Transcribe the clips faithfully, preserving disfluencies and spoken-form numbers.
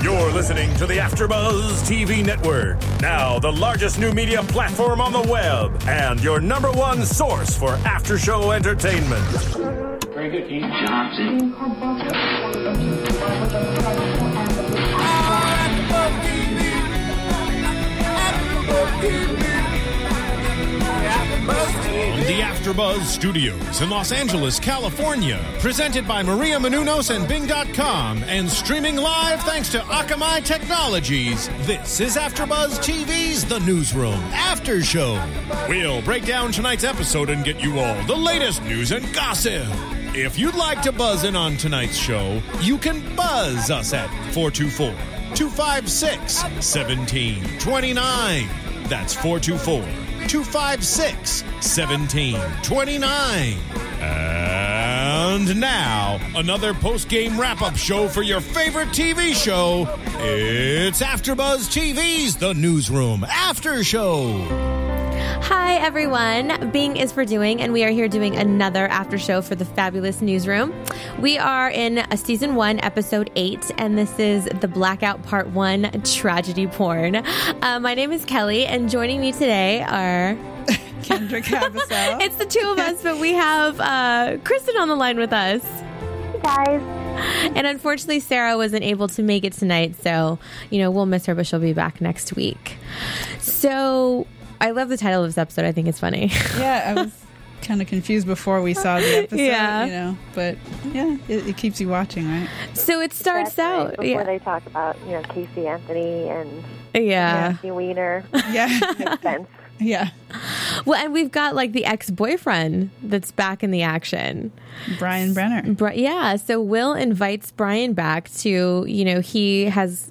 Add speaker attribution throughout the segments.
Speaker 1: You're listening to the AfterBuzz T V network. Now, the largest new media platform on the web and your number one source for after-show entertainment.
Speaker 2: Very good, Keith Johnson.
Speaker 3: From the AfterBuzz Studios in Los Angeles, California, presented by Maria Menounos and Bing dot com, and streaming live thanks to Akamai Technologies, this is AfterBuzz T V's The Newsroom After Show. We'll break down tonight's episode and get you all the latest news and gossip. If you'd like to buzz in on tonight's show, you can buzz us at four two four, two five six, one seven two nine. That's four two four, two five six, one seven two nine. And now, another post-game wrap-up show for your favorite T V show. It's AfterBuzz T V's The Newsroom After Show.
Speaker 4: Hi, everyone. Bing is for doing, and we are here doing another after show for the fabulous newsroom. We are in a season one, episode eight, and this is the Blackout Part One tragedy porn. Uh, my name is Kelly, and joining me today are
Speaker 5: Kendra Cavasel.
Speaker 4: It's the two of us, but we have uh, Kristen on the line with us.
Speaker 6: Hey, guys.
Speaker 4: And unfortunately, Sarah wasn't able to make it tonight, so you know we'll miss her, but she'll be back next week. So. I love the title of this episode. I think it's funny.
Speaker 5: Yeah, I was kind of confused before we saw the episode,
Speaker 4: yeah.
Speaker 5: you know, but yeah, it, it keeps you watching, right?
Speaker 4: So it starts
Speaker 6: That's right,
Speaker 4: out
Speaker 6: before
Speaker 4: yeah.
Speaker 6: they talk about, you know, Casey Anthony and
Speaker 4: yeah,
Speaker 6: Nancy Weiner.
Speaker 5: Yeah,
Speaker 6: Makes sense.
Speaker 5: Yeah.
Speaker 4: Well, and we've got like the ex-boyfriend that's back in the action,
Speaker 5: Brian Brenner.
Speaker 4: Bri- yeah. So Will invites Brian back to, you know, he has.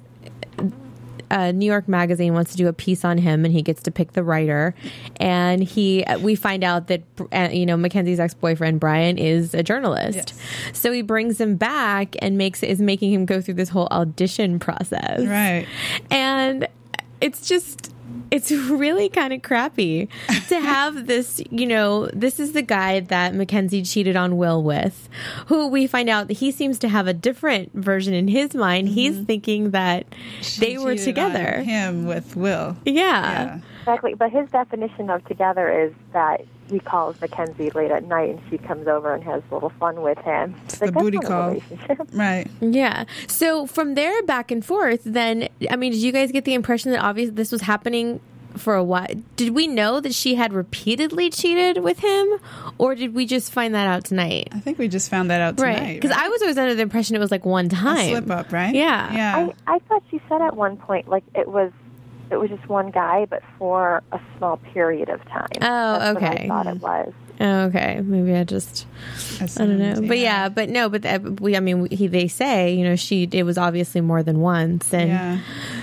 Speaker 4: Uh, New York Magazine wants to do a piece on him, and he gets to pick the writer. And he, we find out that uh, you know Mackenzie's ex-boyfriend Brian is a journalist, yes. So he brings him back and makes is making him go through this whole audition process,
Speaker 5: right?
Speaker 4: And it's just. It's really kind of crappy to have this, you know, this is the guy that Mackenzie cheated on Will with, who we find out that he seems to have a different version in his mind. Mm-hmm. He's thinking that
Speaker 5: she
Speaker 4: they were together.
Speaker 5: On him with Will.
Speaker 4: Yeah.
Speaker 5: yeah.
Speaker 6: Exactly. But his definition of together is that he calls Mackenzie late at night and she comes over and has a little fun with him.
Speaker 5: It's
Speaker 6: like,
Speaker 5: the booty call. Right.
Speaker 4: Yeah. So from there back and forth, then, I mean, did you guys get the impression that obviously this was happening for a while? Did we know that she had repeatedly cheated with him, or did we just find that out tonight?
Speaker 5: I think we just found that out tonight.
Speaker 4: Right. Because
Speaker 5: right?
Speaker 4: I was always under the impression it was like one time.
Speaker 5: A slip up, right?
Speaker 4: Yeah.
Speaker 5: Yeah.
Speaker 6: I, I thought she said at one point, like, it was it was just one guy, but for a small period of time.
Speaker 4: Oh,
Speaker 6: That's
Speaker 4: okay.
Speaker 6: what I thought it was.
Speaker 4: Oh, okay. Maybe I just,
Speaker 5: Assumed,
Speaker 4: I don't know.
Speaker 5: yeah.
Speaker 4: But yeah, but no, but uh, we, I mean, he, they say, you know, she, it was obviously more than once. And
Speaker 5: yeah.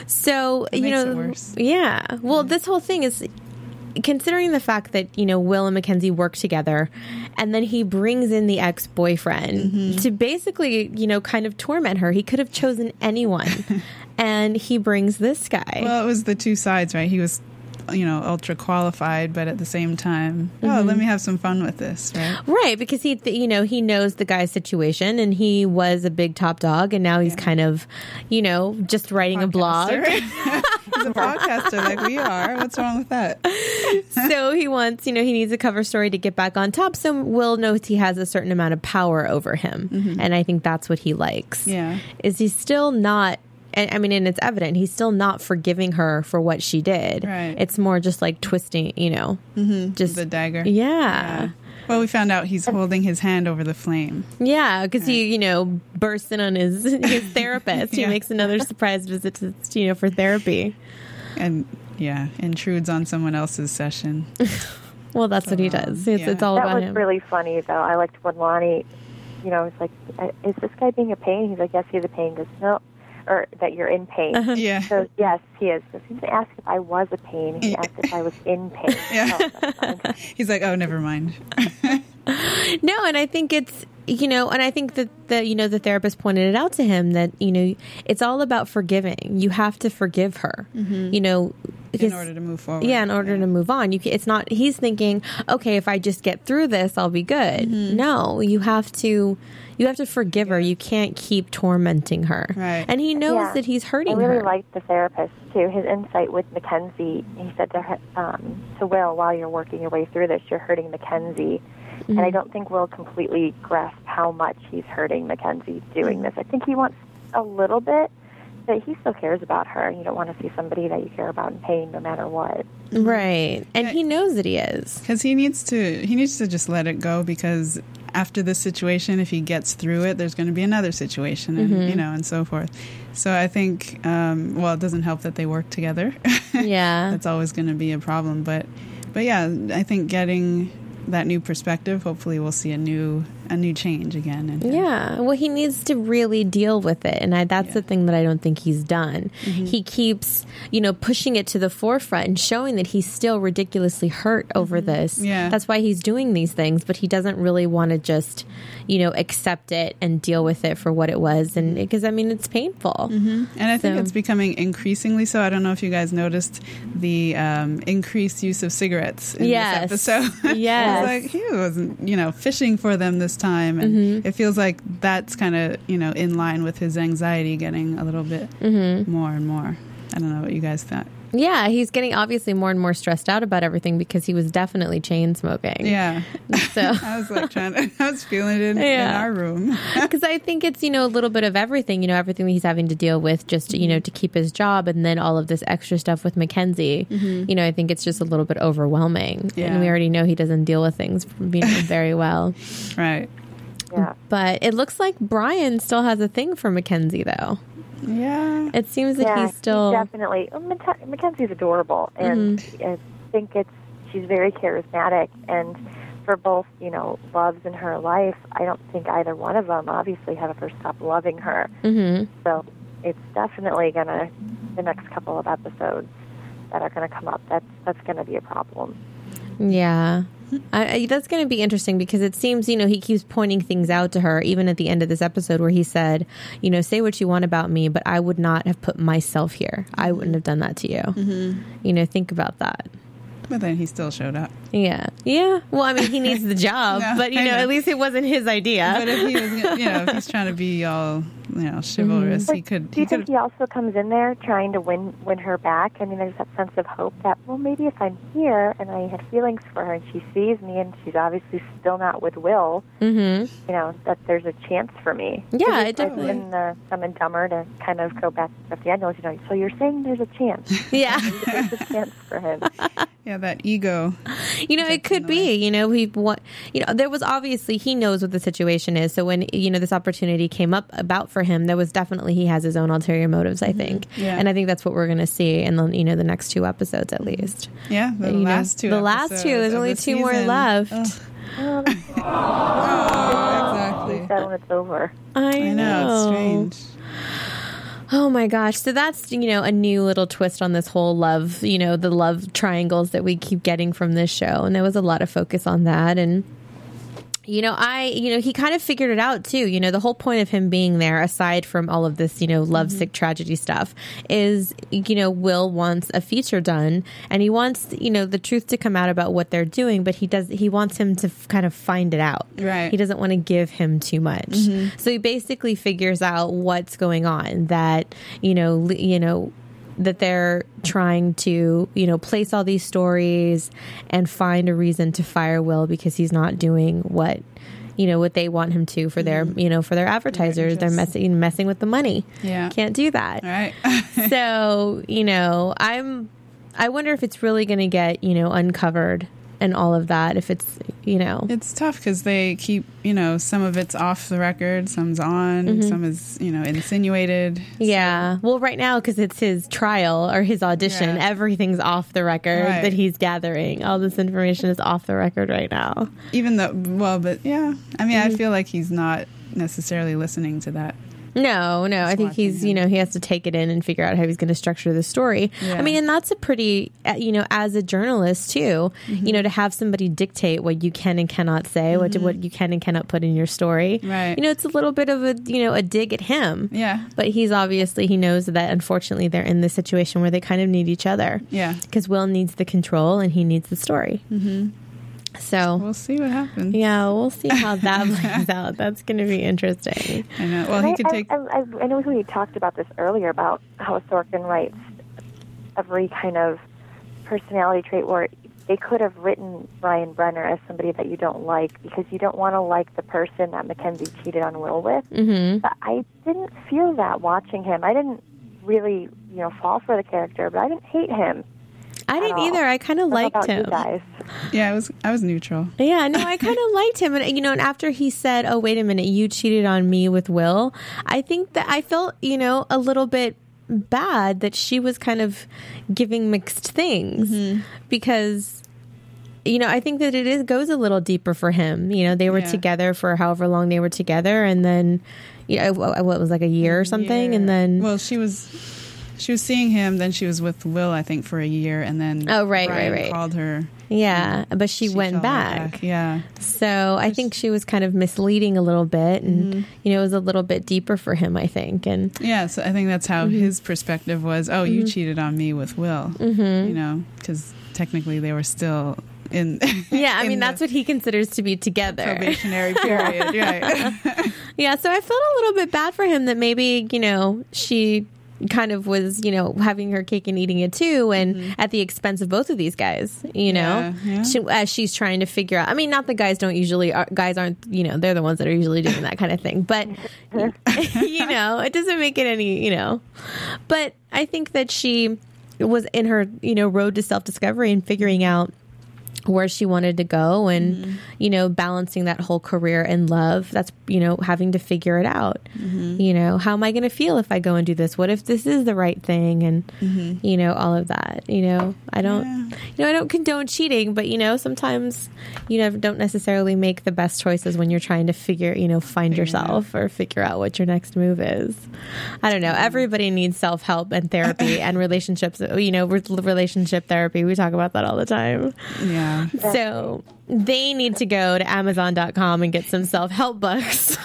Speaker 4: so,
Speaker 5: That
Speaker 4: you
Speaker 5: makes
Speaker 4: know,
Speaker 5: it worse.
Speaker 4: yeah. Well, yeah. This whole thing is, considering the fact that, you know, Will and Mackenzie work together, and then he brings in the ex-boyfriend mm-hmm. to basically, you know, kind of torment her. He could have chosen anyone, and he brings this guy.
Speaker 5: Well, it was the two sides, right? He was, you know, ultra qualified, but at the same time, mm-hmm. oh, let me have some fun with this, right?
Speaker 4: Right, because he, you know, he knows the guy's situation, and he was a big top dog, and now he's yeah. kind of, you know, just writing
Speaker 5: podcaster.
Speaker 4: a blog.
Speaker 5: He's a podcaster like we are. What's wrong with that?
Speaker 4: So he wants, you know, he needs a cover story to get back on top. So Will knows he has a certain amount of power over him, mm-hmm. and I think that's what he likes.
Speaker 5: Yeah,
Speaker 4: is he still not? I mean, and it's evident he's still not forgiving her for what she did.
Speaker 5: Right.
Speaker 4: It's more just like twisting, you know,
Speaker 5: mm-hmm.
Speaker 4: just
Speaker 5: the dagger.
Speaker 4: Yeah.
Speaker 5: yeah. Well, we found out he's holding his hand over the flame.
Speaker 4: Yeah, because right. he, you know, bursts in on his his therapist.
Speaker 5: yeah.
Speaker 4: He makes another surprise visit to, you know, for therapy.
Speaker 5: And yeah, intrudes on someone else's session.
Speaker 4: Well, that's so, what he does. It's,
Speaker 5: yeah.
Speaker 4: it's all
Speaker 6: that
Speaker 4: about
Speaker 6: was
Speaker 4: him.
Speaker 6: Really funny, though. I liked when Lonnie, you know, was like, "Is this guy being a pain?" He's like, "Yes, he's a pain." He goes, "No." Or that you're in pain.
Speaker 5: Uh-huh. Yeah.
Speaker 6: So yes, he is. So he didn't ask if I was a pain. He asked if I was in pain.
Speaker 5: Yeah.
Speaker 6: Oh, that's fine.
Speaker 5: He's like, oh, never mind.
Speaker 4: No, and I think it's, you know, and I think that the, you know, the therapist pointed it out to him that, you know, it's all about forgiving. You have to forgive her. Mm-hmm. You know,
Speaker 5: in order to move forward.
Speaker 4: Yeah, in order
Speaker 5: yeah.
Speaker 4: to move on. You can, it's not, he's thinking, okay, if I just get through this, I'll be good. Mm-hmm. No, you have to, you have to forgive yeah. her. You can't keep tormenting her.
Speaker 5: Right.
Speaker 4: And he knows
Speaker 6: yeah.
Speaker 4: that he's hurting
Speaker 6: her. I really
Speaker 4: her.
Speaker 6: liked the therapist, too. His insight with Mackenzie, he said to her, um, to Will, while you're working your way through this, you're hurting Mackenzie. Mm-hmm. And I don't think Will completely grasped how much he's hurting Mackenzie doing this. I think he wants a little bit, but he still cares about her. You don't want to see somebody that you care about in pain no matter what.
Speaker 4: Right. And he knows that he is.
Speaker 5: Because he needs to he needs to just let it go, because after this situation, if he gets through it, there's going to be another situation, and mm-hmm. you know, and so forth. So I think, um, well, it doesn't help that they work together.
Speaker 4: Yeah.
Speaker 5: That's always going to be a problem. But, but yeah, I think getting that new perspective, hopefully we'll see a new a new change again. And,
Speaker 4: yeah. Well, he needs to really deal with it. And I, that's
Speaker 5: yeah.
Speaker 4: the thing that I don't think he's done. Mm-hmm. He keeps, you know, pushing it to the forefront and showing that he's still ridiculously hurt over mm-hmm. this.
Speaker 5: Yeah.
Speaker 4: That's why he's doing these things, but he doesn't really want to just, you know, accept it and deal with it for what it was. And because, I mean, it's painful.
Speaker 5: Mm-hmm. And I think
Speaker 4: so.
Speaker 5: It's becoming increasingly so. I don't know if you guys noticed the um, increased use of cigarettes in
Speaker 4: yes.
Speaker 5: this episode.
Speaker 4: Yes.
Speaker 5: It's like he wasn't, you know, fishing for them this time. And mm-hmm. it feels like that's kind of, you know, in line with his anxiety getting a little bit mm-hmm. more and more. I don't know what you guys thought.
Speaker 4: Yeah, he's getting obviously more and more stressed out about everything because he was definitely chain smoking.
Speaker 5: Yeah.
Speaker 4: So
Speaker 5: I was like trying to, I was feeling it in,
Speaker 4: yeah.
Speaker 5: in our room.
Speaker 4: Because I think it's, you know, a little bit of everything, you know, everything that he's having to deal with just, to, you know, to keep his job, and then all of this extra stuff with Mackenzie. Mm-hmm. You know, I think it's just a little bit overwhelming. Yeah. And we already know he doesn't deal with things, you know, very well.
Speaker 5: Right.
Speaker 6: Yeah.
Speaker 4: But it looks like Brian still has a thing for Mackenzie, though.
Speaker 5: Yeah.
Speaker 4: It seems that
Speaker 6: yeah,
Speaker 4: he's still...
Speaker 6: He's definitely... Well, Mac- Mackenzie's adorable, and mm-hmm. I think it's she's very charismatic, and for both, you know, loves in her life, I don't think either one of them obviously have ever stopped loving her. Mm-hmm. So it's definitely going to, the next couple of episodes that are going to come up, that's, that's going to be a problem.
Speaker 4: Yeah. I, I, that's going to be interesting because it seems, you know, he keeps pointing things out to her, even at the end of this episode where he said, you know, say what you want about me, but I would not have put myself here. I wouldn't have done that to you. Mm-hmm. You know, think about that.
Speaker 5: But then he still showed up.
Speaker 4: Yeah. Yeah. Well, I mean, he needs the job, no, but, you know, know, at least it wasn't his idea.
Speaker 5: But if he was, you know, if he's trying to be all, you know, chivalrous,
Speaker 6: mm-hmm.
Speaker 5: he could.
Speaker 6: Do you
Speaker 5: he
Speaker 6: think
Speaker 5: could,
Speaker 6: he also comes in there trying to win win her back? I mean, there's that sense of hope that, well, maybe if I'm here and I had feelings for her and she sees me and she's obviously still not with Will, mm-hmm. you know, that there's a chance for me.
Speaker 4: Yeah, it definitely.
Speaker 6: In the Dumb and Dumber, to kind of go back to the Daniels, you know, so you're saying there's a chance.
Speaker 4: Yeah.
Speaker 6: There's a chance for him.
Speaker 5: Yeah, that ego.
Speaker 4: You know, it could be, you know, he want, you know, there was obviously, he knows what the situation is. So when, you know, this opportunity came up about for him, there was definitely, he has his own ulterior motives, I think. Mm-hmm. Yeah. And I think that's what we're going to see in the, you know, the next two episodes at least.
Speaker 5: Yeah, the
Speaker 4: you
Speaker 5: last
Speaker 4: know,
Speaker 5: two
Speaker 4: The last two, there's only two
Speaker 5: season.
Speaker 4: more left.
Speaker 5: Oh,
Speaker 6: oh
Speaker 5: exactly.
Speaker 6: That when it's over.
Speaker 4: I,
Speaker 5: I know.
Speaker 4: know.
Speaker 5: It's strange.
Speaker 4: Oh my gosh. So that's, you know, a new little twist on this whole love, you know, the love triangles that we keep getting from this show. And there was a lot of focus on that. And, you know, I, you know, he kind of figured it out too. You know, the whole point of him being there, aside from all of this, you know, lovesick mm-hmm. tragedy stuff, is, you know, Will wants a feature done and he wants, you know, the truth to come out about what they're doing, but he does, he wants him to f- kind of find it out.
Speaker 5: Right.
Speaker 4: He doesn't want to give him too much. Mm-hmm. So he basically figures out what's going on, that, you know, li- you know, that they're trying to, you know, place all these stories and find a reason to fire Will because he's not doing what, you know, what they want him to for their, mm-hmm. you know, for their advertisers. They're messing messing with the money.
Speaker 5: Yeah.
Speaker 4: Can't do that.
Speaker 5: Right.
Speaker 4: So, you know, I'm, I wonder if it's really going to get, you know, uncovered and all of that, if it's, you know.
Speaker 5: It's tough because they keep, you know, some of it's off the record, some's on, mm-hmm. some is, you know, insinuated.
Speaker 4: Yeah. So. Well, right now, because it's his trial or his audition, yeah. everything's off the record right. that he's gathering. All this information is off the record right now.
Speaker 5: Even though, well, but yeah. I mean, mm-hmm. I feel like he's not necessarily listening to that
Speaker 4: No, no. I think
Speaker 5: watching
Speaker 4: he's, you
Speaker 5: him.
Speaker 4: know, he has to take it in and figure out how he's going to structure the story.
Speaker 5: Yeah.
Speaker 4: I mean, and that's a pretty, uh, you know, as a journalist too,
Speaker 5: Mm-hmm.
Speaker 4: you know, to have somebody dictate what you can and cannot say, what what you can and cannot put in your story.
Speaker 5: Right.
Speaker 4: You know, it's a little bit of a, you know, a dig at him.
Speaker 5: Yeah.
Speaker 4: But he's obviously, he knows that unfortunately they're in this situation where they kind of need each other.
Speaker 5: Yeah.
Speaker 4: Because Will needs the control and he needs the story. Mm-hmm. So
Speaker 5: We'll see what happens.
Speaker 4: yeah, we'll see how that plays out. That's going to be interesting.
Speaker 5: I know. Well, he
Speaker 6: I,
Speaker 5: could take.
Speaker 6: I, I, I know we talked about this earlier about how Sorkin writes every kind of personality trait where they could have written Brian Brenner as somebody that you don't like because you don't want to like the person that Mackenzie cheated on Will with.
Speaker 4: Mm-hmm.
Speaker 6: But I didn't feel that watching him. I didn't really, you know, fall for the character, but I didn't hate him.
Speaker 4: I didn't
Speaker 6: all.
Speaker 4: either. I kind of
Speaker 6: What
Speaker 4: liked
Speaker 6: about
Speaker 4: him.
Speaker 6: you guys?
Speaker 5: Yeah, I was. I was neutral.
Speaker 4: Yeah, no, I kind of liked him. And, you know, and after he said, oh, wait a minute, you cheated on me with Will, I think that I felt, you know, a little bit bad that she was kind of giving mixed things
Speaker 5: Mm-hmm.
Speaker 4: because, you know, I think that it is, goes a little deeper for him. You know, they were
Speaker 5: Yeah.
Speaker 4: together for however long they were together. And then, you know, what what was like a year or something.
Speaker 5: Year.
Speaker 4: And then,
Speaker 5: Well, she was. She was seeing him. Then she was with Will, I think, for a year, and then
Speaker 4: Oh, right,
Speaker 5: Brian
Speaker 4: right, right.
Speaker 5: called her.
Speaker 4: yeah, but she,
Speaker 5: She
Speaker 4: went
Speaker 5: fell right
Speaker 4: back.
Speaker 5: Yeah.
Speaker 4: So I think she was kind of misleading a little bit, and
Speaker 5: Mm-hmm.
Speaker 4: you know, it was a little bit deeper for him, I think. And
Speaker 5: Yeah, so I think that's how
Speaker 4: Mm-hmm.
Speaker 5: his perspective was. Oh, you cheated on me with Will. Mm-hmm. You know, because technically they were still in.
Speaker 4: yeah, I
Speaker 5: in
Speaker 4: mean,
Speaker 5: the
Speaker 4: that's what he considers to be together.
Speaker 5: probationary period. Right.
Speaker 4: Yeah, so I felt a little bit bad for him that maybe, you know, she kind of was, you know, having her cake and eating it too, and at the expense of both of these guys, you know,
Speaker 5: Yeah, yeah.
Speaker 4: She, as she's trying to figure out. I mean, not that guys don't usually, are, guys aren't, you know, they're the ones that are usually doing that kind of thing, but you know, it doesn't make it any, you know, but I think that she was in her, you know, road to self-discovery and figuring out where she wanted to go and,
Speaker 5: Mm-hmm.
Speaker 4: you know, balancing that whole career and love. That's, you know, having to figure it out.
Speaker 5: Mm-hmm.
Speaker 4: You know, how am I going to feel if I go and do this? What if this is the right thing? And,
Speaker 5: Mm-hmm.
Speaker 4: you know, all of that. You know, I don't,
Speaker 5: Yeah.
Speaker 4: you know, I don't condone cheating, but, you know, sometimes you know, don't necessarily make the best choices when you're trying to figure, you know, find
Speaker 5: Figure it
Speaker 4: yourself or figure out what your next move is. I don't know. Everybody needs self-help and therapy and relationships, you know, re- relationship therapy. We talk about that all the time.
Speaker 5: Yeah.
Speaker 4: So they need to go to amazon dot com and get some self-help books.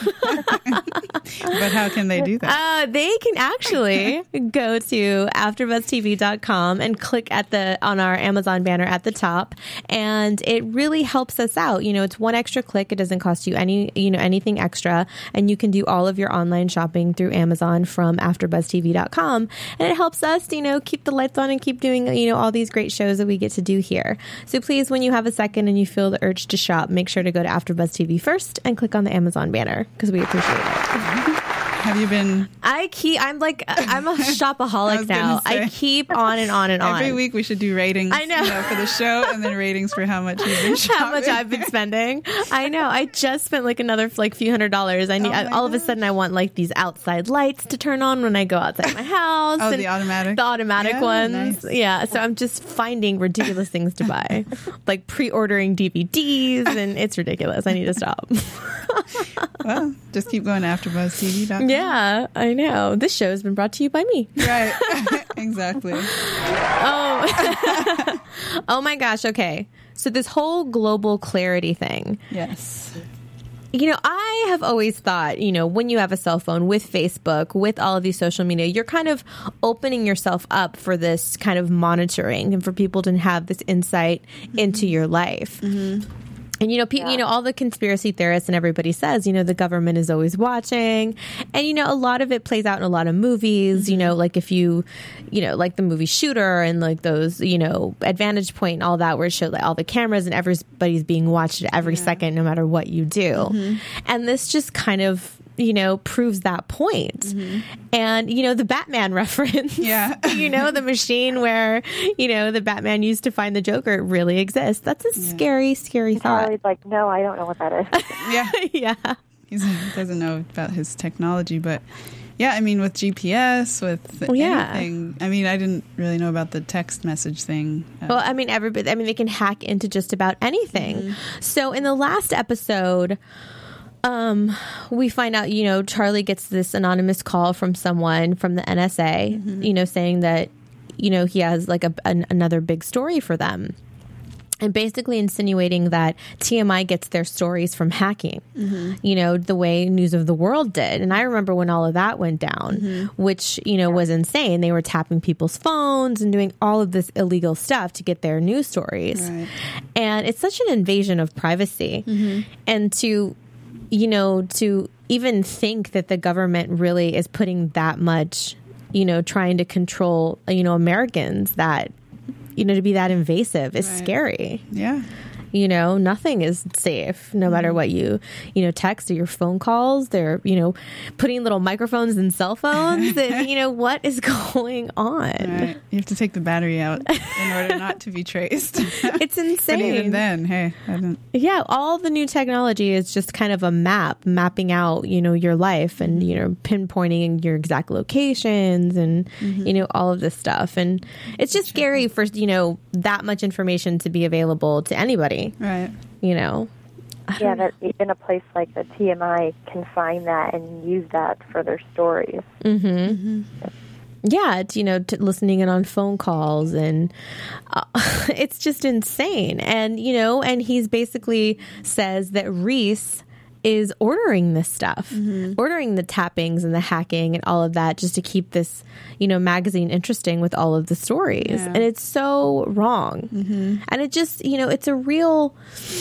Speaker 5: But how can they do that?
Speaker 4: Uh, they can actually go to after buzz t v dot com and click at the on our Amazon banner at the top, and it really helps us out. You know, it's one extra click. It doesn't cost you any, you know, anything extra, and you can do all of your online shopping through Amazon from after buzz t v dot com, and it helps us, you know, keep the lights on and keep doing, you know, all these great shows that we get to do here. So please, when you have a second and you feel the urge to shop, make sure to go to AfterBuzz T V first and click on the Amazon banner because we appreciate it.
Speaker 5: Have you been
Speaker 4: I keep. I'm like. I'm a
Speaker 5: I
Speaker 4: shopaholic
Speaker 5: was gonna
Speaker 4: now.
Speaker 5: say.
Speaker 4: I keep on and on and on.
Speaker 5: every week? We should do ratings.
Speaker 4: I know.
Speaker 5: you know, for the show, and then ratings for how much you've been shopping.
Speaker 4: How much I've been spending. I know. I just spent like another like few hundred dollars. I need.
Speaker 5: Oh my
Speaker 4: all of a
Speaker 5: gosh.
Speaker 4: sudden, I want like these outside lights to turn on when I go outside my house.
Speaker 5: Oh,
Speaker 4: and
Speaker 5: the automatic?
Speaker 4: The automatic
Speaker 5: Yeah,
Speaker 4: ones.
Speaker 5: nice.
Speaker 4: Yeah. So I'm just finding ridiculous things to buy, like pre-ordering D V Ds, and it's ridiculous. I need to stop.
Speaker 5: Well, just keep going to after buzz t v dot com.
Speaker 4: Yeah, I know. This show has been brought to you by me.
Speaker 5: Right. Exactly.
Speaker 4: Oh, oh my gosh. Okay. So this whole global clarity thing,
Speaker 5: Yes.
Speaker 4: you know, I have always thought, you know, when you have a cell phone with Facebook, with all of these social media, you're kind of opening yourself up for this kind of monitoring and for people to have this insight into your life. And, you know, pe- you know, all the conspiracy theorists and everybody says, you know, the government is always watching. And, you know, a lot of it plays out in a lot of movies, you know, like if you, you know, like the movie Shooter and like those, you know, Advantage Point and all that, where it showed like all the cameras and everybody's being watched at every second, no matter what you do. And this just kind of, you know, proves that point.
Speaker 5: Mm-hmm.
Speaker 4: And, you know, the Batman reference,
Speaker 5: Yeah.
Speaker 4: you know, the machine where, you know, the Batman used to find the Joker really exists. That's a scary, scary thought.
Speaker 6: Charlie's like, no, I don't know what that is.
Speaker 5: Yeah.
Speaker 4: Yeah.
Speaker 5: He's, he doesn't know about his technology, but yeah, I mean, with G P S, with
Speaker 4: Well, yeah.
Speaker 5: anything. I mean, I didn't really know about the text message thing. Uh,
Speaker 4: Well, I mean, everybody, I mean, they can hack into just about anything. So in the last episode, um, we find out, you know, Charlie gets this anonymous call from someone from the N S A, mm-hmm. you know, saying that, you know, he has like a, an, another big story for them. And basically insinuating that T M I gets their stories from hacking, mm-hmm. you know, the way News of the World did. And I remember when all of that went down, mm-hmm. which, you know, was insane. They were tapping people's phones and doing all of this illegal stuff to get their news stories. Right. And it's such an invasion of privacy. Mm-hmm. And to, you know, to even think that the government really is putting that much, you know, trying to control, you know, Americans, that, you know, to be that invasive is right. scary.
Speaker 5: Yeah.
Speaker 4: You know, nothing is safe, no mm-hmm. matter what you, you know, text or your phone calls. They're, you know, putting little microphones in cell phones. And, you know, what is going on?
Speaker 5: Right. You have to take the battery out in order not to be traced.
Speaker 4: It's insane.
Speaker 5: But even then, hey, I don't.
Speaker 4: Yeah, all the new technology is just kind of a map, mapping out, you know, your life and, you know, pinpointing your exact locations and, mm-hmm. you know, all of this stuff. And it's just scary for, you know, that much information to be available to anybody.
Speaker 5: Right.
Speaker 4: You know?
Speaker 6: Yeah, that even a place like the T M I can find that and use that for their stories.
Speaker 4: Mm-hmm. Mm-hmm. Yeah, it's, you know, t- listening in on phone calls, and uh, it's just insane. And, you know, and he's basically says that Reese is ordering this stuff, mm-hmm. ordering the tappings and the hacking and all of that just to keep this, you know, magazine interesting with all of the stories. Yeah. And it's so wrong. Mm-hmm. And it just, you know, it's a real,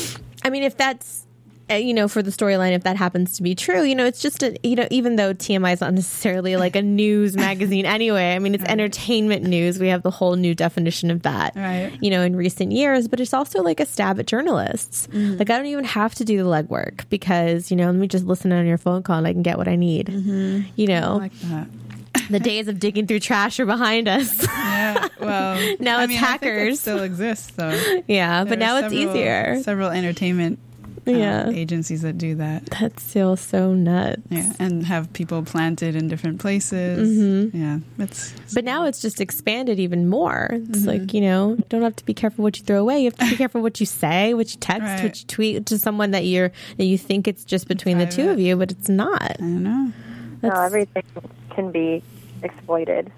Speaker 4: I mean, if that's, you know, for the storyline, if that happens to be true, you know, it's just, a, you know, even though T M I is not necessarily like a news magazine anyway, I mean, it's right. entertainment news. We have the whole new definition of that,
Speaker 5: right.
Speaker 4: you know, in recent years, but it's also like a stab at journalists. Mm-hmm. Like, I don't even have to do the legwork because, you know, let me just listen on your phone call and I can get what I need, mm-hmm. you know.
Speaker 5: I like that.
Speaker 4: The days of digging through trash are behind us.
Speaker 5: Yeah, well,
Speaker 4: now
Speaker 5: I
Speaker 4: it's
Speaker 5: mean,
Speaker 4: hackers.
Speaker 5: I think it still exists, though.
Speaker 4: Yeah,
Speaker 5: there
Speaker 4: but now it's
Speaker 5: several,
Speaker 4: easier.
Speaker 5: Several entertainment
Speaker 4: yeah.
Speaker 5: um, agencies that do that.
Speaker 4: That's still so nuts.
Speaker 5: Yeah, and have people planted in different places. Mm-hmm. Yeah, it's.
Speaker 4: But now it's just expanded even more. It's mm-hmm. like, you know, don't have to be careful what you throw away. You have to be careful what you say, what you text, right. what you tweet to someone that you're that you think it's just between Private. the two of you, but it's not.
Speaker 5: I don't know.
Speaker 6: That's, no, everything can be exploited.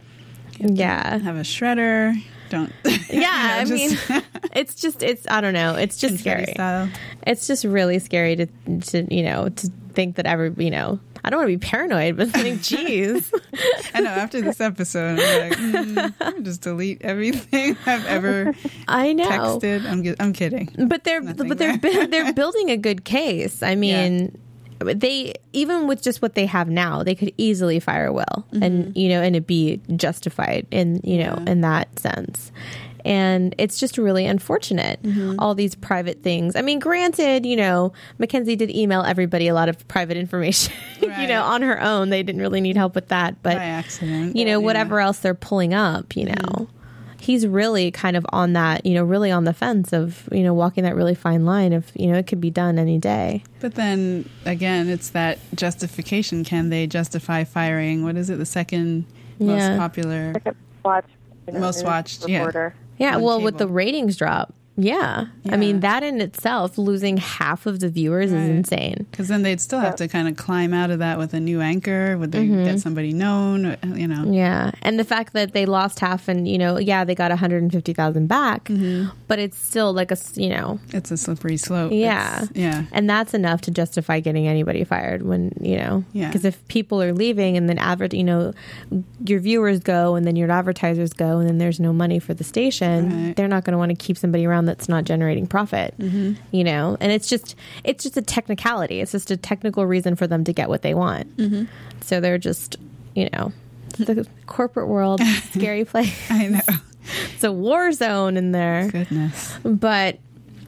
Speaker 4: Yeah,
Speaker 5: have a shredder. Don't.
Speaker 4: Yeah,
Speaker 5: you know,
Speaker 4: I mean, it's just it's I don't know. It's just scary. Style. It's just really scary to to you know to think that every you know. I don't want to be paranoid, but think, geez.
Speaker 5: I know. After this episode, I'm like, mm, I'm just delete everything I've ever.
Speaker 4: I know.
Speaker 5: Texted. I'm I'm kidding.
Speaker 4: But they're Nothing but they're bu- they're building a good case. I mean. Yeah. They even with just what they have now, they could easily fire Will, mm-hmm. and you know, and it be justified in you know yeah. in that sense. And it's just really unfortunate. Mm-hmm. All these private things. I mean, granted, you know, Mackenzie did email everybody a lot of private information. Right. You know, on her own, they didn't really need help with that. But
Speaker 5: by accident,
Speaker 4: you know,
Speaker 5: yeah.
Speaker 4: whatever else they're pulling up, you know. Mm-hmm. He's really kind of on that, you know, really on the fence of, you know, walking that really fine line of, you know, it could be done any day.
Speaker 5: But then again, it's that justification. Can they justify firing? What is it? The second most
Speaker 4: yeah.
Speaker 5: popular,
Speaker 6: second watch, you know,
Speaker 5: most watched
Speaker 6: reporter.
Speaker 4: Yeah. Yeah. Well,
Speaker 5: cable.
Speaker 4: with the ratings drop. Yeah. yeah. I mean, that in itself, losing half of the viewers right. is insane.
Speaker 5: Because then they'd still have to kind of climb out of that with a new anchor. Would they mm-hmm. get somebody known? You know?
Speaker 4: Yeah. And the fact that they lost half and, you know, yeah, they got one hundred fifty thousand back, mm-hmm. but it's still like a, you know.
Speaker 5: It's a slippery slope.
Speaker 4: Yeah.
Speaker 5: It's, yeah.
Speaker 4: And that's enough to justify getting anybody fired when, you know.
Speaker 5: Yeah.
Speaker 4: Because if people are leaving and then, adver- you know, your viewers go and then your advertisers go and then there's no money for the station, right. they're not going to want to keep somebody around that's not generating profit, mm-hmm. you know, and it's just it's just a technicality. It's just a technical reason for them to get what they want. Mm-hmm. So they're just, you know, the corporate world, scary place.
Speaker 5: I know.
Speaker 4: It's a war zone in there.
Speaker 5: Goodness.
Speaker 4: But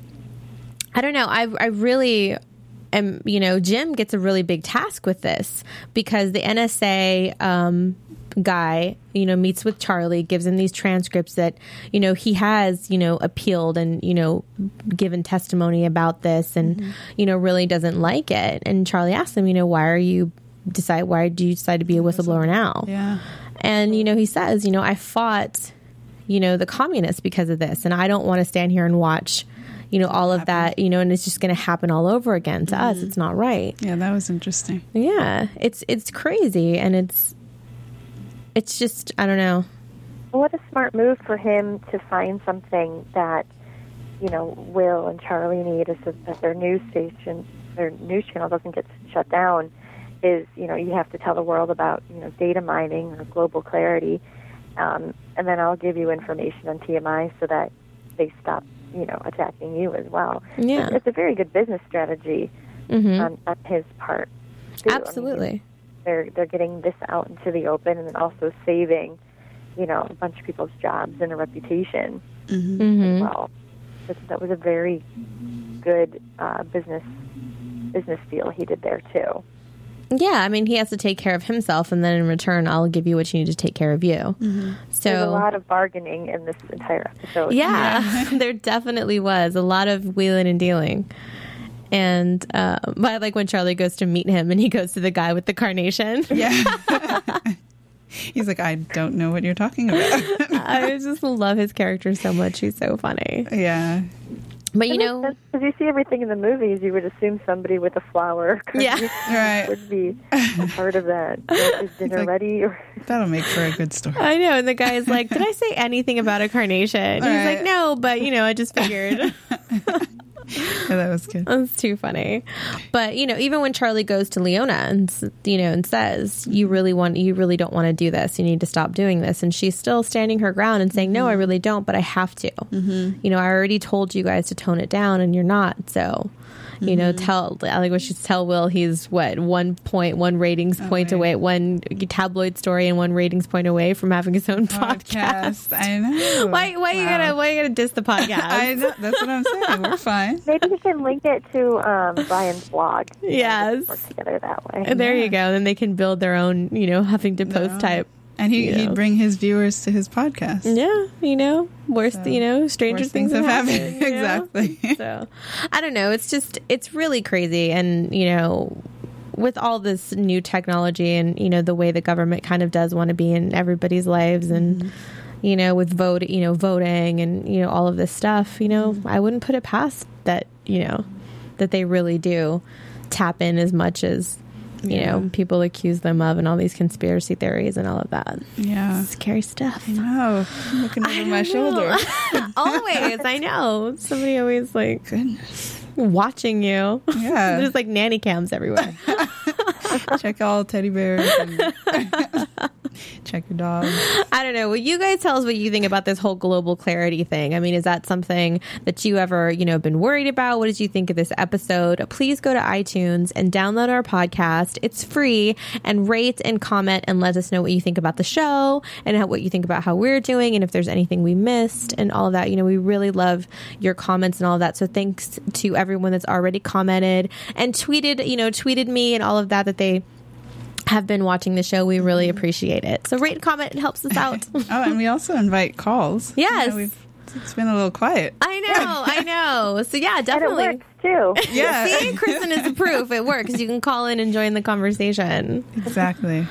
Speaker 4: I don't know. I I really am, you know, Jim gets a really big task with this because the N S A um guy, you know, meets with Charlie, gives him these transcripts that, you know, he has, you know, appealed and, you know, given testimony about this and, mm-hmm. you know, really doesn't like it. And Charlie asks him, you know, why are you decide, why do you decide to be a whistleblower now?
Speaker 5: Yeah.
Speaker 4: And, you know, he says, you know, I fought, you know, the communists because of this. And I don't want to stand here and watch, you know, all of that, you know, and it's just going to happen all over again to mm-hmm. us. It's not right.
Speaker 5: Yeah, that was interesting.
Speaker 4: Yeah, it's it's crazy, and it's it's just, I don't know.
Speaker 6: What a smart move for him to find something that, you know, Will and Charlie need, is that their news station, their news channel doesn't get shut down. Is, you know, you have to tell the world about, you know, data mining or global clarity, um, and then I'll give you information on T M I so that they stop, you know, attacking you as well.
Speaker 4: Yeah,
Speaker 6: it's, it's a very good business strategy
Speaker 4: mm-hmm.
Speaker 6: on, on his part, too.
Speaker 4: Absolutely.
Speaker 6: I mean, they're they're getting this out into the open, and then also saving, you know, a bunch of people's jobs and a reputation
Speaker 4: mm-hmm.
Speaker 6: as well. That, that was a very good uh, business business deal he did there too.
Speaker 4: Yeah, I mean, he has to take care of himself, and then in return, I'll give you what you need to take care of you.
Speaker 5: Mm-hmm.
Speaker 4: So
Speaker 6: there's a lot of bargaining in this entire episode.
Speaker 4: Yeah, yeah. There definitely was a lot of wheeling and dealing. And uh, but I like when Charlie goes to meet him, and he goes to the guy with the carnation.
Speaker 5: Yeah. He's like, I don't know what you're talking about.
Speaker 4: I just love his character so much. He's so funny.
Speaker 5: Yeah.
Speaker 4: But, you know,
Speaker 6: because you see everything in the movies, you would assume somebody with a flower
Speaker 4: yeah.
Speaker 6: right. would be a part of that. Is dinner like, ready? Or
Speaker 5: that'll make for a good story.
Speaker 4: I know. And the guy's like, did I say anything about a carnation? All He's right. like, no, but, you know, I just figured.
Speaker 5: Yeah, that was good.
Speaker 4: That's too funny. But, you know, even when Charlie goes to Leona and, you know, and says, you really want, you really don't want to do this. You need to stop doing this. And she's still standing her ground and saying, mm-hmm. no, I really don't, but I have to.
Speaker 5: Mm-hmm.
Speaker 4: You know, I already told you guys to tone it down, and you're not. So, you mm-hmm. know, tell, I think we should tell Will he's what, one point, one ratings oh, point right. away, one tabloid story and one ratings point away from having his own podcast.
Speaker 5: podcast. I know.
Speaker 4: Why, why wow. you gonna, why you gonna diss the podcast?
Speaker 5: I know. That's what I'm saying. We're fine.
Speaker 6: Maybe we can link it to um, Brian's blog.
Speaker 4: Yes.
Speaker 6: Work together that way.
Speaker 4: And there
Speaker 6: yeah.
Speaker 4: you go. Then they can build their own, you know, Huffington Post
Speaker 5: no.
Speaker 4: type.
Speaker 5: And he,
Speaker 4: you know.
Speaker 5: he'd bring his viewers to his podcast.
Speaker 4: Yeah, you know, worst, so, you know, stranger things, things have happened. happened
Speaker 5: exactly.
Speaker 4: So, I don't know. It's just, it's really crazy. And, you know, with all this new technology and, you know, the way the government kind of does want to be in everybody's lives and, mm-hmm. you know, with vote, you know, voting and, you know, all of this stuff, you know, I wouldn't put it past that, you know, that they really do tap in as much as, you yeah. know, people accuse them of, and all these conspiracy theories and all of that.
Speaker 5: Yeah.
Speaker 4: Scary stuff.
Speaker 5: I know. I'm looking over my shoulder.
Speaker 4: Always. I know. Somebody always like
Speaker 5: Goodness.
Speaker 4: watching you.
Speaker 5: Yeah.
Speaker 4: There's like nanny cams everywhere.
Speaker 5: Check all teddy bears. And check your dogs.
Speaker 4: I don't know. Well, you guys tell us what you think about this whole global clarity thing. I mean, is that something that you ever, you know, been worried about? What did you think of this episode? Please go to iTunes and download our podcast. It's free, and rate and comment and let us know what you think about the show and how, what you think about how we're doing, and if there's anything we missed and all of that. You know, we really love your comments and all of that. So thanks to everyone that's already commented and tweeted, you know, tweeted me and all of that, that they have been watching the show. We really appreciate it. So rate and comment. It helps us out.
Speaker 5: Oh, and we also invite calls.
Speaker 4: Yes.
Speaker 5: You know, we've, it's been a little quiet.
Speaker 4: I know. I know. So yeah, definitely.
Speaker 6: And it works too.
Speaker 5: Yeah.
Speaker 4: See, Kristen is the proof. It works. You can call in and join the conversation.
Speaker 5: Exactly.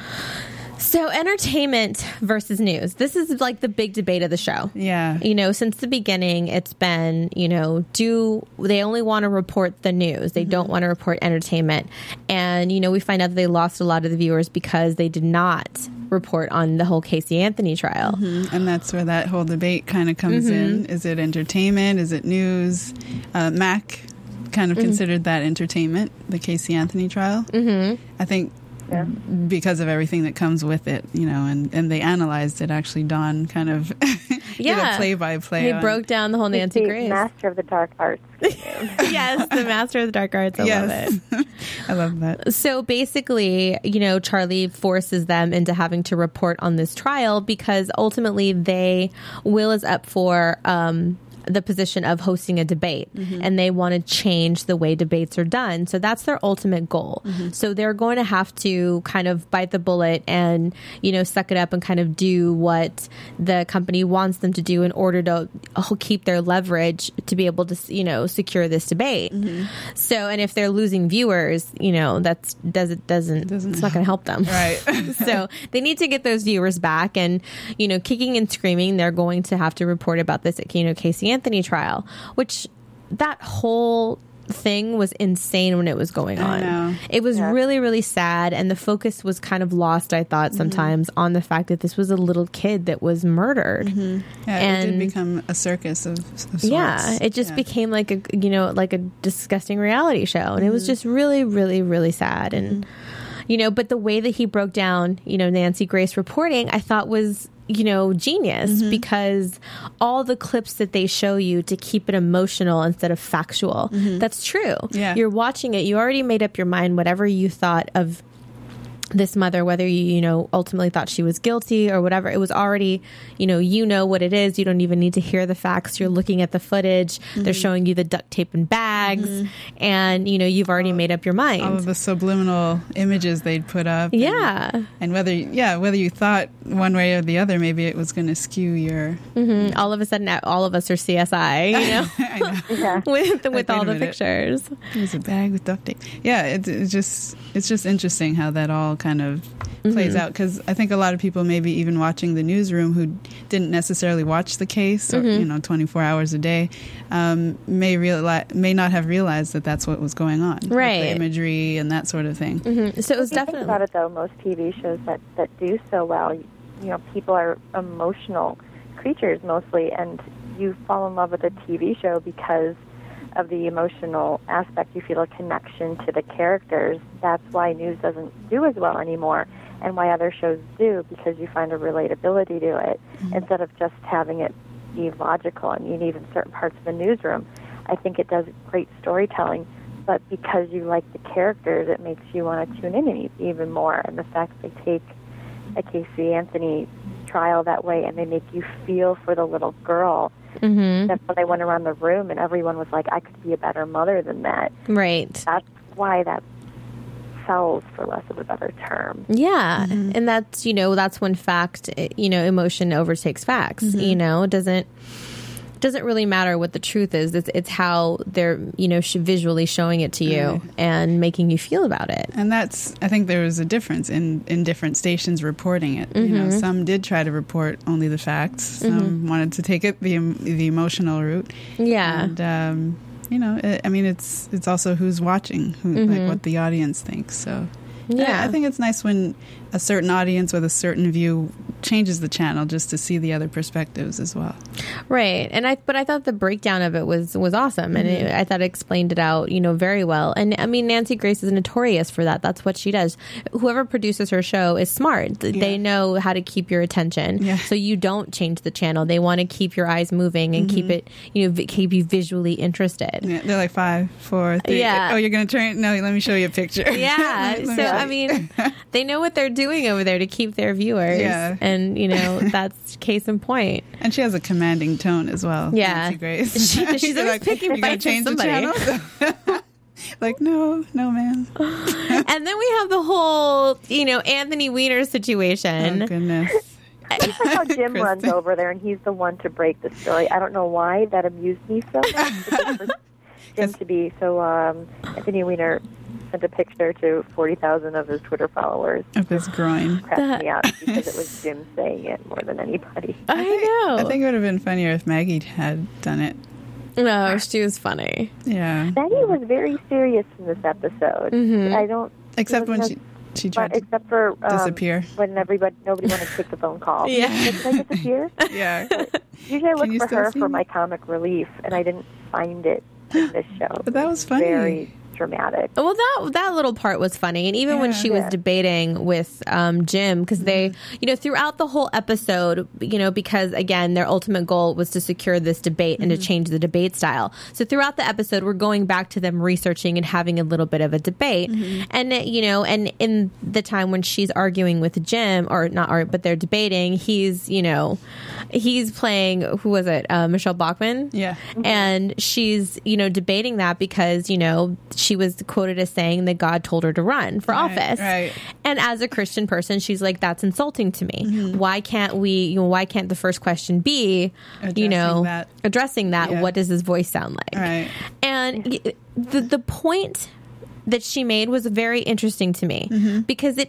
Speaker 4: So entertainment versus news. This is like the big debate of the show.
Speaker 5: Yeah.
Speaker 4: You know, since the beginning, it's been, you know, do they only want to report the news? They mm-hmm. don't want to report entertainment. And, you know, we find out that they lost a lot of the viewers because they did not report on the whole Casey Anthony trial.
Speaker 5: Mm-hmm. And that's where that whole debate kind of comes mm-hmm. in. Is it entertainment? Is it news? Uh, Mac kind of mm-hmm. considered that entertainment, the Casey Anthony trial.
Speaker 4: Mm-hmm.
Speaker 5: I think
Speaker 6: yeah.
Speaker 5: because of everything that comes with it, you know, and, and they analyzed it. Actually, Don kind of
Speaker 4: yeah.
Speaker 5: did a play-by-play.
Speaker 4: He
Speaker 5: on,
Speaker 4: broke down the whole Nancy
Speaker 6: the
Speaker 4: Grace.
Speaker 6: Master of the Dark Arts.
Speaker 4: Yes, the Master of the Dark Arts. I
Speaker 5: yes.
Speaker 4: love it.
Speaker 5: I love that.
Speaker 4: So basically, you know, Charlie forces them into having to report on this trial because ultimately they, Will is up for um, the position of hosting a debate, mm-hmm. and they want to change the way debates are done. So that's their ultimate goal. Mm-hmm. So they're going to have to kind of bite the bullet and, you know, suck it up and kind of do what the company wants them to do in order to keep their leverage to be able to, you know, secure this debate. Mm-hmm. So, and if they're losing viewers, you know, that's does it doesn't, doesn't it's not going to help them.
Speaker 5: Right.
Speaker 4: So they need to get those viewers back, and, you know, kicking and screaming, they're going to have to report about this, you know, Casey Anthony trial, which that whole thing was insane when it was going on.
Speaker 5: I know.
Speaker 4: It was
Speaker 6: Yeah.
Speaker 4: really, really sad, and the focus was kind of lost, I thought, sometimes mm-hmm. on the fact that this was a little kid that was murdered.
Speaker 5: Mm-hmm. Yeah,
Speaker 4: and
Speaker 5: it did become a circus of, of sorts.
Speaker 4: Yeah, it just
Speaker 5: yeah.
Speaker 4: became like a you know like a disgusting reality show, and
Speaker 5: mm-hmm.
Speaker 4: it was just really, really, really sad. And mm-hmm. you know, but the way that he broke down, you know, Nancy Grace reporting, I thought was, you know, genius mm-hmm. because all the clips that they show you to keep it emotional instead of factual, mm-hmm. that's true.
Speaker 5: Yeah.
Speaker 4: You're watching it, you already made up your mind, whatever you thought of this mother, whether you, you know, ultimately thought she was guilty or whatever, it was already, you know, you know what it is. You don't even need to hear the facts. You're looking at the footage. Mm-hmm. They're showing you the duct tape and bags, mm-hmm. and, you know, you've already all, made up your mind.
Speaker 5: All of the subliminal images they'd put up.
Speaker 4: Yeah.
Speaker 5: And, and whether, yeah, whether you thought one way or the other, maybe it was going to skew your...
Speaker 4: Mm-hmm. All of a sudden, all of us are C S I, you know,
Speaker 5: I know.
Speaker 6: Yeah.
Speaker 4: with, with
Speaker 5: like,
Speaker 4: all the
Speaker 5: minute.
Speaker 4: pictures.
Speaker 5: There's a bag with duct tape. Yeah, it, it's just it's just interesting how that all kind of plays
Speaker 4: mm-hmm.
Speaker 5: out, because I think a lot of people, maybe even watching the newsroom, who didn't necessarily watch the case, or
Speaker 4: mm-hmm.
Speaker 5: you know, twenty-four hours a day, um, may realize may not have realized that that's what was going on,
Speaker 4: right?
Speaker 5: With the imagery and that sort of thing.
Speaker 4: Mm-hmm. So it was
Speaker 6: if you
Speaker 4: definitely
Speaker 6: think about it, though. Most T V shows that that do so well, you know, people are emotional creatures mostly, and you fall in love with a T V show because of the emotional aspect. You feel a connection to the characters. That's why news doesn't do as well anymore, and why other shows do, because you find a relatability to it mm-hmm. instead of just having it be logical. I mean, even certain parts of the newsroom, I think it does great storytelling, but because you like the characters, it makes you want to tune in even more. And the fact they take a Casey Anthony trial that way, and they make you feel for the little girl.
Speaker 4: Mm-hmm.
Speaker 6: That's when they went around the room, and everyone was like, I could be a better mother than that.
Speaker 4: Right.
Speaker 6: That's why that sells, for less of a better term.
Speaker 4: Yeah.
Speaker 5: Mm-hmm.
Speaker 4: And that's, you know, that's when fact, you know, emotion overtakes facts,
Speaker 5: mm-hmm.
Speaker 4: you know, it doesn't, doesn't really matter what the truth is. It's, it's how they're, you know, sh- visually showing it to you
Speaker 5: right.
Speaker 4: and making you feel about it.
Speaker 5: And that's, I think there was a difference in, in different stations reporting it.
Speaker 4: Mm-hmm.
Speaker 5: You know, some did try to report only the facts. Some
Speaker 4: Mm-hmm.
Speaker 5: wanted to take it the the emotional route.
Speaker 4: Yeah.
Speaker 5: And, um, you know, it, I mean, it's it's also who's watching, who,
Speaker 4: Mm-hmm.
Speaker 5: like what the audience thinks. So
Speaker 4: Yeah.
Speaker 5: I, I think it's nice when a certain audience with a certain view changes the channel just to see the other perspectives as well.
Speaker 4: Right. And I, but I thought the breakdown of it was, was awesome. And
Speaker 5: Mm-hmm.
Speaker 4: it, I thought it explained it out, you know, very well. And I mean, Nancy Grace is notorious for that. That's what she does. Whoever produces her show is smart.
Speaker 5: Yeah.
Speaker 4: They know how to keep your attention.
Speaker 5: Yeah.
Speaker 4: So you don't change the channel. They want to keep your eyes moving and
Speaker 5: Mm-hmm.
Speaker 4: keep it, you know, vi- keep you visually interested.
Speaker 5: Yeah, they're like five, four, three.
Speaker 4: Yeah.
Speaker 5: Oh, you're going to turn? No, let me show you a picture.
Speaker 4: Yeah.
Speaker 5: Let me
Speaker 4: So,
Speaker 5: show
Speaker 4: I
Speaker 5: you.
Speaker 4: mean, they know what they're doing over there to keep their viewers.
Speaker 5: Yeah.
Speaker 4: And, you know, that's case in point.
Speaker 5: And she has a commanding tone as well.
Speaker 4: Yeah.
Speaker 5: Nancy Grace.
Speaker 4: She- she's always
Speaker 5: like,
Speaker 4: picking
Speaker 5: "You gonna
Speaker 4: fights with
Speaker 5: change the
Speaker 4: somebody."
Speaker 5: channel?" Like, no, no, man.
Speaker 4: And then we have the whole, you know, Anthony Weiner situation.
Speaker 5: Oh, goodness.
Speaker 6: It's like how Jim runs over there, and he's the one to break the story. I don't know why that amused me so much. Because for Jim to be so, um, Anthony Weiner sent a picture to forty thousand of his Twitter followers.
Speaker 5: Of his groin.
Speaker 6: Cracked me out because it was Jim saying it more than anybody.
Speaker 4: I know.
Speaker 5: I think it would have been funnier if Maggie had done it.
Speaker 4: No, she was funny.
Speaker 5: Yeah.
Speaker 6: Maggie was very serious in this episode.
Speaker 4: Mm-hmm.
Speaker 6: I don't.
Speaker 5: Except when
Speaker 6: wasn't
Speaker 5: she, she
Speaker 6: as-
Speaker 5: tried to
Speaker 6: except for um,
Speaker 5: disappear.
Speaker 6: when everybody nobody wanted to take the phone call.
Speaker 4: Yeah.
Speaker 6: Like, can I disappear?
Speaker 5: Yeah.
Speaker 6: Usually I
Speaker 5: Can you
Speaker 6: look for
Speaker 5: still
Speaker 6: her
Speaker 5: see
Speaker 6: for
Speaker 5: me?
Speaker 6: my comic relief, and I didn't find it in this show.
Speaker 5: But that was funny.
Speaker 6: Very dramatic.
Speaker 4: Well, that that little part was funny, and even when
Speaker 5: Yeah.
Speaker 4: she was
Speaker 6: Yeah.
Speaker 4: debating with um, Jim, because they, you know, throughout the whole episode, you know, because again, their ultimate goal was to secure this debate and to change the debate style. So throughout the episode, we're going back to them researching and having a little bit of a debate, and uh, you know, and in the time when she's arguing with Jim, or not, or but they're debating, he's, you know, he's playing, who was it, uh, Michelle Bachmann,
Speaker 5: Yeah.
Speaker 4: and she's, you know, debating that because, you know, she was quoted as saying that God told her to run for
Speaker 5: Right,
Speaker 4: office.
Speaker 5: right.
Speaker 4: And as a Christian person, she's like, that's insulting to me.
Speaker 5: Mm-hmm.
Speaker 4: Why can't we, you know, why can't the first question be, you
Speaker 5: Addressing
Speaker 4: know,
Speaker 5: that.
Speaker 4: addressing that?
Speaker 5: Yeah.
Speaker 4: What does his voice sound like?
Speaker 5: Right.
Speaker 4: And y- the, the point that she made was very interesting to me
Speaker 5: Mm-hmm.
Speaker 4: because it,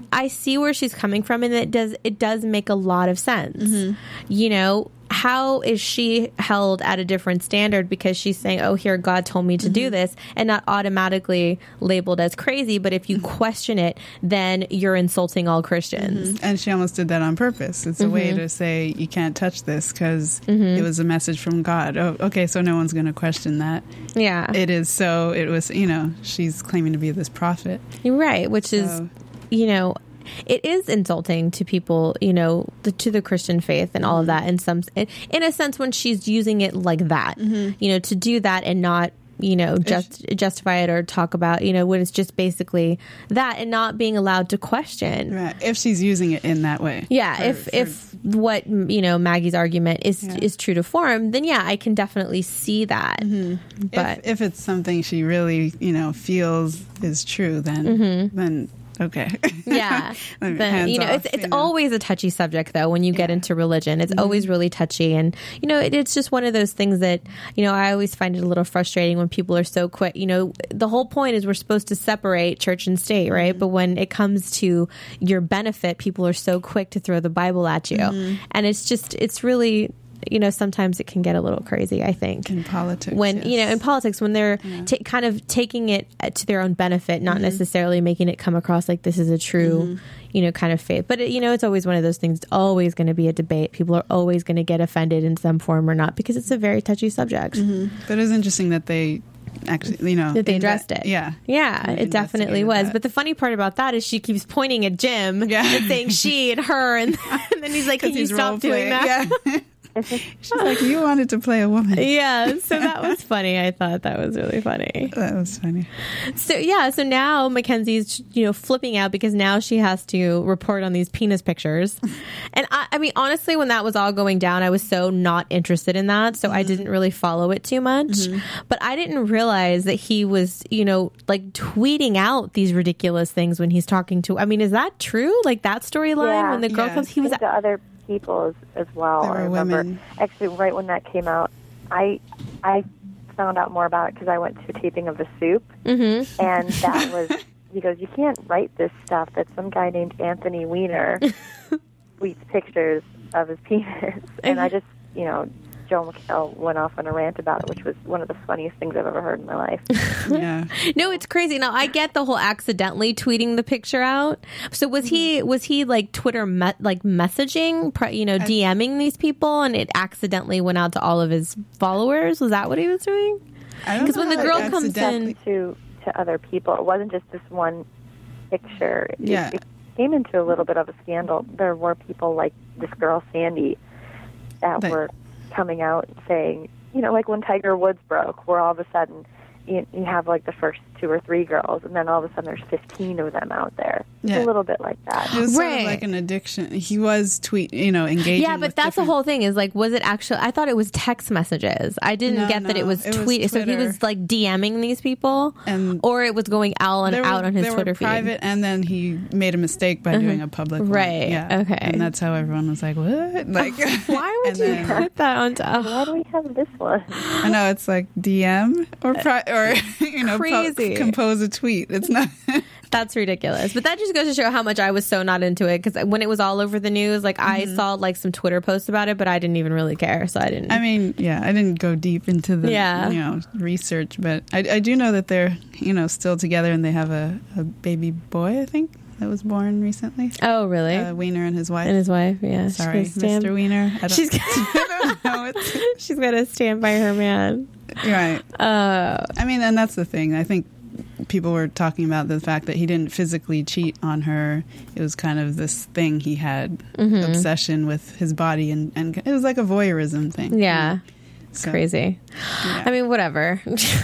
Speaker 4: I see where she's coming from, and it does it does make a lot of sense. Mm-hmm. You know, how is she held at a different standard because she's saying, oh, here, God told me to mm-hmm. do this, and not automatically labeled as crazy? But if you mm-hmm. question it, then you're insulting all Christians.
Speaker 5: Mm-hmm. And she almost did that on purpose. It's a mm-hmm. way to say, you can't touch this because mm-hmm. it was a message from God. Oh, okay, so no one's going to question that.
Speaker 4: Yeah.
Speaker 5: It is so, it was, you know, she's claiming to be this prophet.
Speaker 4: Right, which
Speaker 5: so.
Speaker 4: is, you know, it is insulting to people, you know, the, to the Christian faith and all mm-hmm. of that in some, in a sense, when she's using it like that, mm-hmm. you know, to do that and not, you know, just if, justify it or talk about, you know, when it's just basically that and not being allowed to question.
Speaker 5: Right. If she's using it in that way.
Speaker 4: Yeah.
Speaker 5: For,
Speaker 4: if,
Speaker 5: for,
Speaker 4: if what, you know, Maggie's argument is,
Speaker 5: yeah.
Speaker 4: is true to form, then yeah, I can definitely see that.
Speaker 5: Mm-hmm.
Speaker 4: But
Speaker 5: if, if it's something she really, you know, feels is true, then, mm-hmm. then, okay.
Speaker 4: Yeah. Then, you know,
Speaker 5: off,
Speaker 4: it's it's
Speaker 5: you know.
Speaker 4: always a touchy subject, though, when you get
Speaker 5: yeah.
Speaker 4: into religion. It's
Speaker 5: mm-hmm.
Speaker 4: always really touchy. And, you know, it, it's just one of those things that, you know, I always find it a little frustrating when people are so quick. You know, the whole point is we're supposed to separate church and state, right? Mm-hmm. But when it comes to your benefit, people are so quick to throw the Bible at you. Mm-hmm. And it's just, it's really... you know, sometimes it can get a little crazy, I think.
Speaker 5: In politics.
Speaker 4: When,
Speaker 5: yes.
Speaker 4: you know, in politics, when they're
Speaker 5: yeah.
Speaker 4: ta- kind of taking it to their own benefit, not mm-hmm. necessarily making it come across like this is a true, mm-hmm. you know, kind of faith. But, it, you know, it's always one of those things. It's always going to be a debate. People are always going to get offended in some form or not because it's a very touchy subject.
Speaker 5: Mm-hmm. But it's interesting that they actually, you know,
Speaker 4: that they addressed
Speaker 5: that,
Speaker 4: it.
Speaker 5: Yeah.
Speaker 4: Yeah, it definitely was.
Speaker 5: That.
Speaker 4: But the funny part about that is she keeps pointing at Jim
Speaker 5: yeah.
Speaker 4: and saying she and her. And, and then he's like, can you stop doing that?
Speaker 5: Yeah. She's like, you wanted to play a woman.
Speaker 4: Yeah, so that was funny. I thought that was really funny.
Speaker 5: That was funny.
Speaker 4: So yeah, so now Mackenzie's, you know, flipping out because now she has to report on these penis pictures. And I, I mean, honestly, when that was all going down, I was so not interested in that. So mm-hmm. I didn't really follow it too much. Mm-hmm. But I didn't realize that he was, you know, like tweeting out these ridiculous things when he's talking to, I mean, is that true? Like that storyline
Speaker 6: yeah.
Speaker 4: when the girl
Speaker 5: yeah.
Speaker 4: comes, he was
Speaker 6: to other people as, as well.
Speaker 5: There were
Speaker 6: I remember
Speaker 5: women.
Speaker 6: Actually, right when that came out, I I found out more about it because I went to a taping of The Soup, mm-hmm. and that was, he goes, you can't write this stuff that some guy named Anthony Weiner tweets pictures of his penis. And I just, you know, Joe McHale went off on a rant about it, which was one of the funniest things I've ever heard in my life.
Speaker 5: Yeah.
Speaker 4: No, it's crazy. Now I get the whole accidentally tweeting the picture out. So was mm-hmm. he was he like Twitter me- like messaging, you know, DMing these people, and it accidentally went out to all of his followers? Was that what he was doing?
Speaker 6: Because
Speaker 4: when the girl comes in
Speaker 6: to to other people, it wasn't just this one picture.
Speaker 5: Yeah.
Speaker 6: It, it came into a little bit of a scandal. There were people like this girl Sandy that
Speaker 5: but-
Speaker 6: were coming out and saying, you know, like when Tiger Woods broke, where all of a sudden you, you have like the first two or three girls, and then all of a sudden there's fifteen of them out there. It's
Speaker 5: yeah.
Speaker 6: a little bit like that.
Speaker 5: It was sort
Speaker 4: right.
Speaker 5: of like an addiction. He was tweet, you know, engaging.
Speaker 4: Yeah, but
Speaker 5: with
Speaker 4: that's
Speaker 5: different...
Speaker 4: the whole thing. Is like, was it actually? I thought it was text messages. I didn't
Speaker 5: No,
Speaker 4: get that
Speaker 5: no,
Speaker 4: it was
Speaker 5: it was
Speaker 4: tweet. So he
Speaker 5: Twitter.
Speaker 4: was like DMing these people,
Speaker 5: And
Speaker 4: or it was going out on
Speaker 5: They were-
Speaker 4: out on his
Speaker 5: they
Speaker 4: Twitter
Speaker 5: were
Speaker 4: feed.
Speaker 5: private, and then he made a mistake by doing a public one.
Speaker 4: Right,
Speaker 5: Yeah.
Speaker 4: okay.
Speaker 5: And that's how everyone was like, "What?" Like,
Speaker 4: Why would
Speaker 5: and
Speaker 4: you
Speaker 5: then-
Speaker 4: put that onto? Oh.
Speaker 6: Why do we have this one?
Speaker 5: I know it's like D M or pri- or you know, po-
Speaker 4: Crazy.
Speaker 5: compose a tweet. It's not.
Speaker 4: That's ridiculous. But that just goes to show how much I was so not into it, because when it was all over the news, like I saw like some Twitter posts about it, but I didn't even really care, so I didn't.
Speaker 5: I mean, yeah, I didn't go deep into the
Speaker 4: Yeah.
Speaker 5: you know research, but I, I do know that they're you know still together and they have a, a baby boy, I think, that was born recently.
Speaker 4: Oh, really?
Speaker 5: Uh, Weiner and his wife.
Speaker 4: And his wife, yeah.
Speaker 5: Sorry,
Speaker 4: She's gonna stand-
Speaker 5: Mister Weiner. I don't,
Speaker 4: She's
Speaker 5: I don't know. It's,
Speaker 4: she's got to stand by her man.
Speaker 5: right.
Speaker 4: Uh,
Speaker 5: I mean, and that's the thing. I think people were talking about the fact that he didn't physically cheat on her. It was kind of this thing he had,
Speaker 4: mm-hmm.
Speaker 5: obsession with his body, and, and it was like a voyeurism thing.
Speaker 4: yeah. It's
Speaker 5: So,
Speaker 4: crazy.
Speaker 5: yeah.
Speaker 4: I mean, whatever.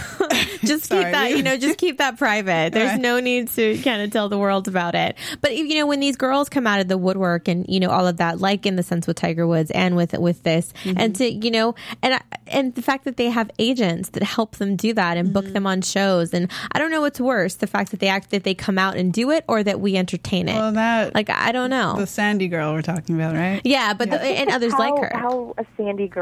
Speaker 4: Just keep
Speaker 5: Sorry.
Speaker 4: that, you know, just keep that private. There's
Speaker 5: Right.
Speaker 4: no need to kind of tell the world about it. But, you know, when these girls come out of the woodwork and, you know, all of that, like in the sense with Tiger Woods and with with this,
Speaker 5: Mm-hmm.
Speaker 4: and to, you know, and I- and the fact that they have agents that help them do that and
Speaker 5: Mm-hmm.
Speaker 4: book them on shows. And I don't know what's worse, the fact that they act that they come out and do it, or that we entertain it.
Speaker 5: Well, that
Speaker 4: Like, I don't know.
Speaker 5: the Sandy girl we're talking about, right?
Speaker 4: yeah, but The, and others
Speaker 6: how,
Speaker 4: like her.
Speaker 6: How a Sandy girl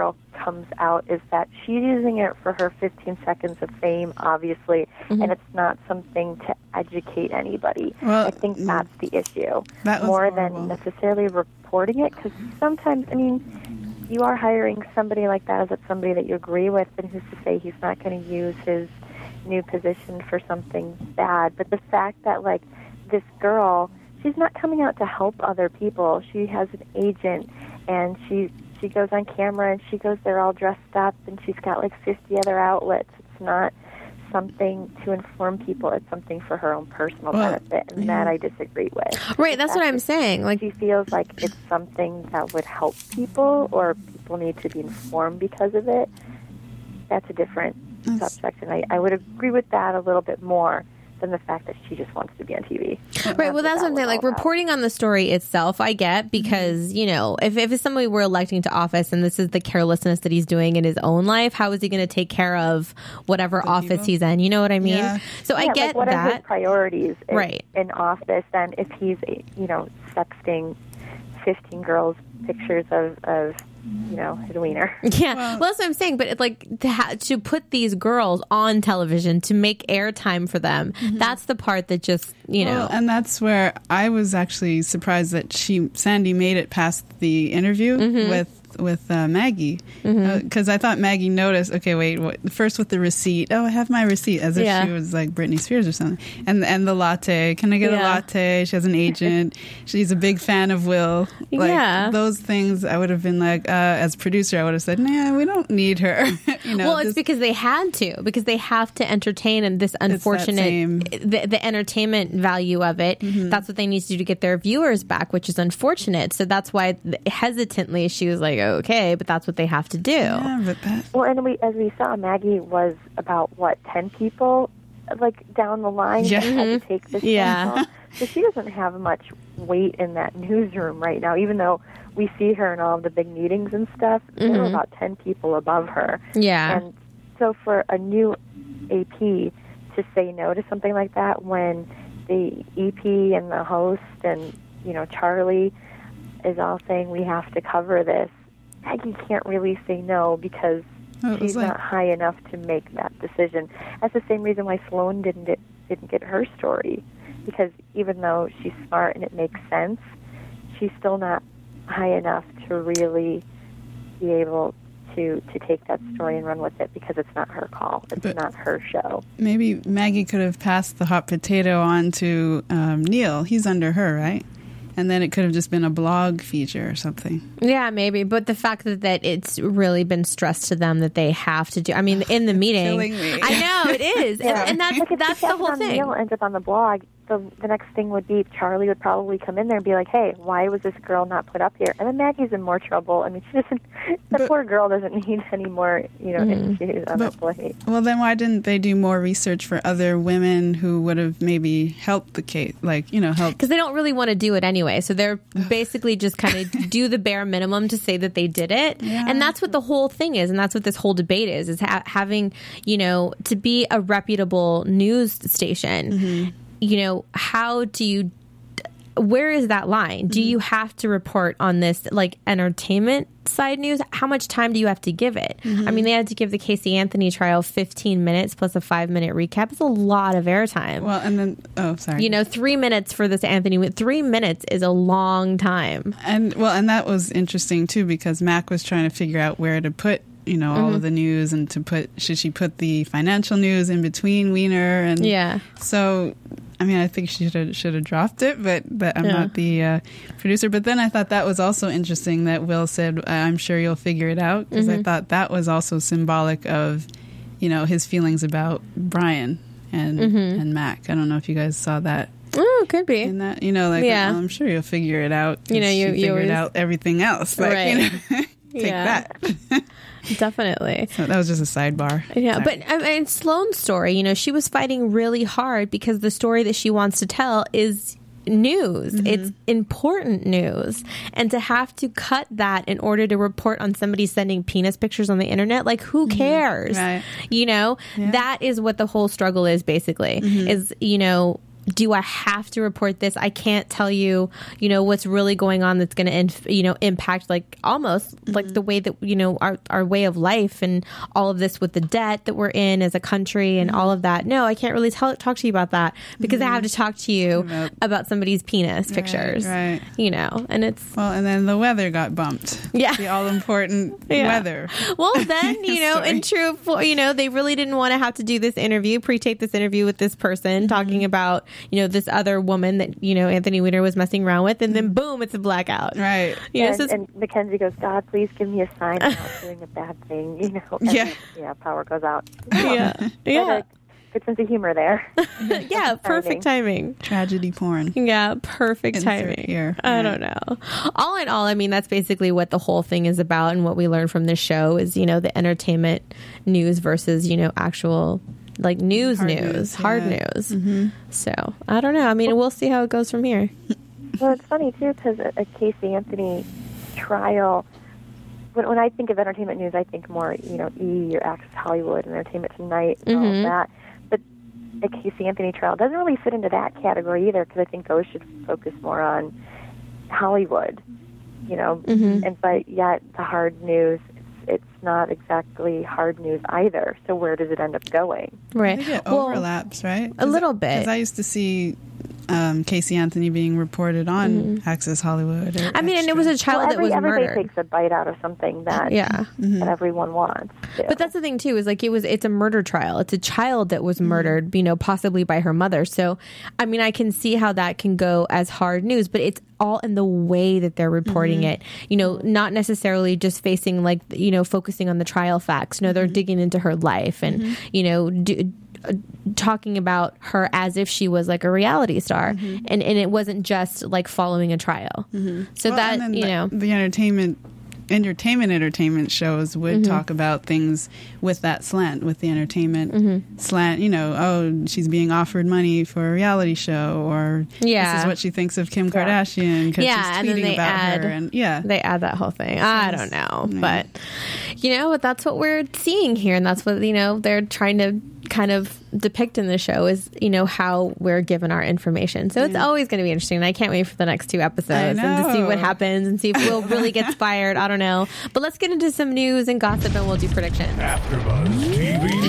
Speaker 6: comes out is that she's using it for her fifteen seconds of fame, obviously, mm-hmm. and it's not something to educate anybody.
Speaker 5: Well,
Speaker 6: I think that's the issue,
Speaker 5: that was
Speaker 6: more
Speaker 5: horrible.
Speaker 6: than necessarily reporting it, because sometimes, I mean, you are hiring somebody like that as it's somebody that you agree with, and who's to say he's not going to use his new position for something bad. But the fact that, like, this girl, she's not coming out to help other people. She has an agent, and she she goes on camera, and she goes there all dressed up, and she's got like fifty other outlets. It's not something to inform people. It's something for her own personal
Speaker 5: well,
Speaker 6: benefit, and
Speaker 5: yeah.
Speaker 6: that I disagree with.
Speaker 4: Right, that's what I'm saying. Like,
Speaker 6: she feels like it's something that would help people, or people need to be informed because of it. That's a different
Speaker 5: That's,
Speaker 6: subject, and I, I would agree with that a little bit more than the fact that she just wants to be on T V.
Speaker 4: Right, well, that's what I'm saying. Like, reporting on the story itself, I get, because, you know, if, if it's somebody we're electing to office and this is the carelessness that he's doing in his own life, how is he going to take care of whatever
Speaker 5: The
Speaker 4: office
Speaker 5: people?
Speaker 4: he's in? You know what I mean?
Speaker 5: Yeah.
Speaker 4: So
Speaker 6: yeah,
Speaker 4: I get
Speaker 6: like, what
Speaker 4: that.
Speaker 6: are his priorities in,
Speaker 4: Right.
Speaker 6: in office? And if he's, you know, sexting fifteen girls pictures of, of you know, his wiener.
Speaker 4: Yeah,
Speaker 5: Well-
Speaker 4: well, that's what I'm saying. But it's like to, ha- to put these girls on television to make airtime for them.
Speaker 5: Mm-hmm.
Speaker 4: That's the part that just, you know.
Speaker 5: Well, and that's where I was actually surprised that she Sandy made it past the interview
Speaker 4: Mm-hmm.
Speaker 5: with with uh, Maggie, because
Speaker 4: Mm-hmm.
Speaker 5: uh, I thought Maggie noticed. Okay, wait. What, first with the receipt. Oh, I have my receipt, as if
Speaker 4: Yeah.
Speaker 5: she was like Britney Spears or something. And and the latte. Can I get a
Speaker 4: Yeah.
Speaker 5: latte? She has an agent. She's a big fan of Will. Like,
Speaker 4: Yeah.
Speaker 5: those things. I would have been like, uh, as producer, I would have said, nah, we don't need her. you know.
Speaker 4: Well, it's
Speaker 5: this-
Speaker 4: because they had to, because they have to entertain, and this unfortunate,
Speaker 5: same-
Speaker 4: the, the entertainment value of it,
Speaker 5: Mm-hmm.
Speaker 4: that's what they need to do to get their viewers back, which is unfortunate. So that's why hesitantly she was like, okay, but that's what they have to do.
Speaker 5: yeah, but that,
Speaker 6: Well, and we, as we saw, Maggie was about, what, ten people, like, down the line
Speaker 5: Yeah.
Speaker 6: that had to take this
Speaker 4: Yeah.
Speaker 6: phone call. So she doesn't have much weight in that newsroom right now, even though we see her in all of the big meetings and stuff. There are about ten people above her.
Speaker 4: Yeah.
Speaker 6: And so for a new A P to say no to something like that when the E P and the host and, you know, Charlie is all saying we have to cover this, Maggie can't really say no because
Speaker 5: Oh, it was
Speaker 6: she's
Speaker 5: like-
Speaker 6: not high enough to make that decision. That's the same reason why Sloan didn't get, didn't get her story, because even though she's smart and it makes sense, she's still not high enough to really be able to to take that story and run with it, because it's not her call. It's
Speaker 5: But-
Speaker 6: not her show.
Speaker 5: maybe Maggie could have passed the hot potato on to um, Neil. He's under her, right? And then it could have just been a blog feature or something.
Speaker 4: Yeah, maybe. But the fact that, that it's really been stressed to them that they have to do. I mean, in the meeting,
Speaker 5: killing me.
Speaker 4: I know it is, and, and that's
Speaker 6: Look, if
Speaker 4: that's
Speaker 6: she
Speaker 4: the
Speaker 6: passes
Speaker 4: whole
Speaker 6: on
Speaker 4: thing.
Speaker 6: Neil ends up on the blog. The, the next thing would be Charlie would probably come in there and be like, "Hey, why was this girl not put up here?" And then Maggie's in more trouble. I mean, she doesn't. That
Speaker 5: But-
Speaker 6: poor girl doesn't need any more, you know, issues on
Speaker 5: But-
Speaker 6: her plate.
Speaker 5: Well, then why didn't they do more research for other women who would have maybe helped the case? Like, you know, help.
Speaker 4: Because they don't really want to do it anyway. So they're basically just kind of do the bare minimum to say that they did it.
Speaker 5: Yeah.
Speaker 4: And that's what the whole thing is. And that's what this whole debate is, is ha- having, you know, to be a reputable news station,
Speaker 5: Mm-hmm.
Speaker 4: you know, how do you, where is that line? Do
Speaker 5: Mm-hmm.
Speaker 4: you have to report on this, like, entertainment side news? How much time do you have to give it?
Speaker 5: Mm-hmm.
Speaker 4: I mean, they had to give the Casey Anthony trial fifteen minutes plus a five minute recap. It's a lot of airtime.
Speaker 5: Well, and then, oh, sorry.
Speaker 4: You know, three minutes for this Anthony. Three minutes is a long time.
Speaker 5: And well, and that was interesting too, because Mac was trying to figure out where to put, you know, all of the news, and to put, should she put the financial news in between Wiener? And
Speaker 4: Yeah.
Speaker 5: so, I mean, I think she should have, should have dropped it, but, but I'm
Speaker 4: Yeah.
Speaker 5: not the uh, producer. But then I thought that was also interesting that Will said, I'm sure you'll figure it out, because I thought that was also symbolic of, you know, his feelings about Brian and and Mac. I don't know if you guys saw that.
Speaker 4: Oh, could be.
Speaker 5: In that, you know, like,
Speaker 4: Yeah.
Speaker 5: well, I'm sure you'll figure it out. 'cause
Speaker 4: You know, you-
Speaker 5: she
Speaker 4: you
Speaker 5: figured
Speaker 4: always-
Speaker 5: out everything else. Like,
Speaker 4: Right.
Speaker 5: you know, take
Speaker 4: Yeah.
Speaker 5: that.
Speaker 4: Definitely.
Speaker 5: So that was just a sidebar.
Speaker 4: Yeah,
Speaker 5: Sorry.
Speaker 4: but I mean, Sloane's story, you know, she was fighting really hard because the story that she wants to tell is news.
Speaker 5: Mm-hmm.
Speaker 4: It's important news. And to have to cut that in order to report on somebody sending penis pictures on the internet, like, who cares?
Speaker 5: Right.
Speaker 4: You know,
Speaker 5: Yeah.
Speaker 4: that is what the whole struggle is, basically, is, you know, do I have to report this? I can't tell you, you know, what's really going on that's going to, inf- you know, impact like almost mm-hmm. like the way that, you know, our, our way of life and all of this with the debt that we're in as a country and mm-hmm. all of that. No, I can't really tell, talk to you about that because mm-hmm. I have to talk to you about, about somebody's penis
Speaker 5: right,
Speaker 4: pictures,
Speaker 5: right.
Speaker 4: you know, and it's.
Speaker 5: Well, and then the weather got bumped.
Speaker 4: Yeah.
Speaker 5: The all important
Speaker 4: yeah.
Speaker 5: weather.
Speaker 4: Well, then, you know, in true, you know, they really didn't want to have to do this interview, pre-tape this interview with this person mm-hmm. talking about, you know, this other woman that, you know, Anthony Weiner was messing around with, and then boom, it's a blackout.
Speaker 5: Right.
Speaker 4: You know,
Speaker 6: and,
Speaker 4: so
Speaker 6: and Mackenzie goes, God, please give me a sign I'm not doing a bad thing, you know. And
Speaker 5: yeah.
Speaker 6: then, yeah, power goes out.
Speaker 4: Yeah. Yeah.
Speaker 6: Good sense of humor there.
Speaker 4: Yeah, perfect timing.
Speaker 5: Tragedy porn.
Speaker 4: Yeah, perfect
Speaker 5: Insert
Speaker 4: timing.
Speaker 5: Here.
Speaker 4: I
Speaker 5: right.
Speaker 4: don't know. All in all, I mean, that's basically what the whole thing is about, and what we learned from this show is, you know, the entertainment news versus, you know, actual like news
Speaker 5: hard
Speaker 4: news,
Speaker 5: news
Speaker 4: hard
Speaker 5: yeah.
Speaker 4: news.
Speaker 5: Mm-hmm.
Speaker 4: So I don't know. I mean, we'll see how it goes from here.
Speaker 6: Well, it's funny too because a, a Casey Anthony trial. When, when I think of entertainment news, I think more, you know, E or Access Hollywood and Entertainment Tonight and
Speaker 4: mm-hmm.
Speaker 6: all of that. But the Casey Anthony trial doesn't really fit into that category either because I think those should focus more on Hollywood, you know.
Speaker 4: Mm-hmm.
Speaker 6: And but yet the hard news, it's, it's not exactly hard news either. So where does it end up going?
Speaker 4: Right.
Speaker 5: I think it
Speaker 4: well,
Speaker 5: overlaps, right?
Speaker 4: A little bit.
Speaker 5: Because I used to see um, Casey Anthony being reported on mm-hmm. Access Hollywood. Or
Speaker 4: I mean,
Speaker 5: Extra.
Speaker 4: and it was a child
Speaker 6: well, every,
Speaker 4: that was
Speaker 6: everybody
Speaker 4: murdered.
Speaker 6: takes a bite out of something that,
Speaker 4: yeah.
Speaker 5: Mm-hmm.
Speaker 6: that everyone wants. To.
Speaker 4: But that's the thing too, is like it was it's a murder trial. It's a child that was murdered, mm-hmm. you know, possibly by her mother. So I mean, I can see how that can go as hard news, but it's all in the way that they're reporting mm-hmm. it. You know, not necessarily just facing like, you know, focusing on the trial facts. No, they're mm-hmm. digging into her life and, mm-hmm. you know, do, talking about her as if she was like a reality star, mm-hmm. and and it wasn't just like following a trial. Mm-hmm. So
Speaker 5: well,
Speaker 4: that you
Speaker 5: the,
Speaker 4: know
Speaker 5: the entertainment. entertainment entertainment shows would
Speaker 4: mm-hmm.
Speaker 5: talk about things with that slant, with the entertainment
Speaker 4: mm-hmm.
Speaker 5: slant, you know, oh, she's being offered money for a reality show, or
Speaker 4: yeah.
Speaker 5: this is what she thinks of Kim Kardashian because
Speaker 4: yeah,
Speaker 5: she's tweeting about
Speaker 4: add,
Speaker 5: her. And yeah,
Speaker 4: they add that whole thing. So I don't know.
Speaker 5: Yeah.
Speaker 4: But, you know, but that's what we're seeing here. And that's what, you know, they're trying to kind of depict in the show is, you know, how we're given our information. So it's always going to be interesting. And I can't wait for the next two episodes and to see what happens and see if Will really gets fired. I don't know. But let's get into some news and gossip and we'll do predictions.
Speaker 1: AfterBuzz T V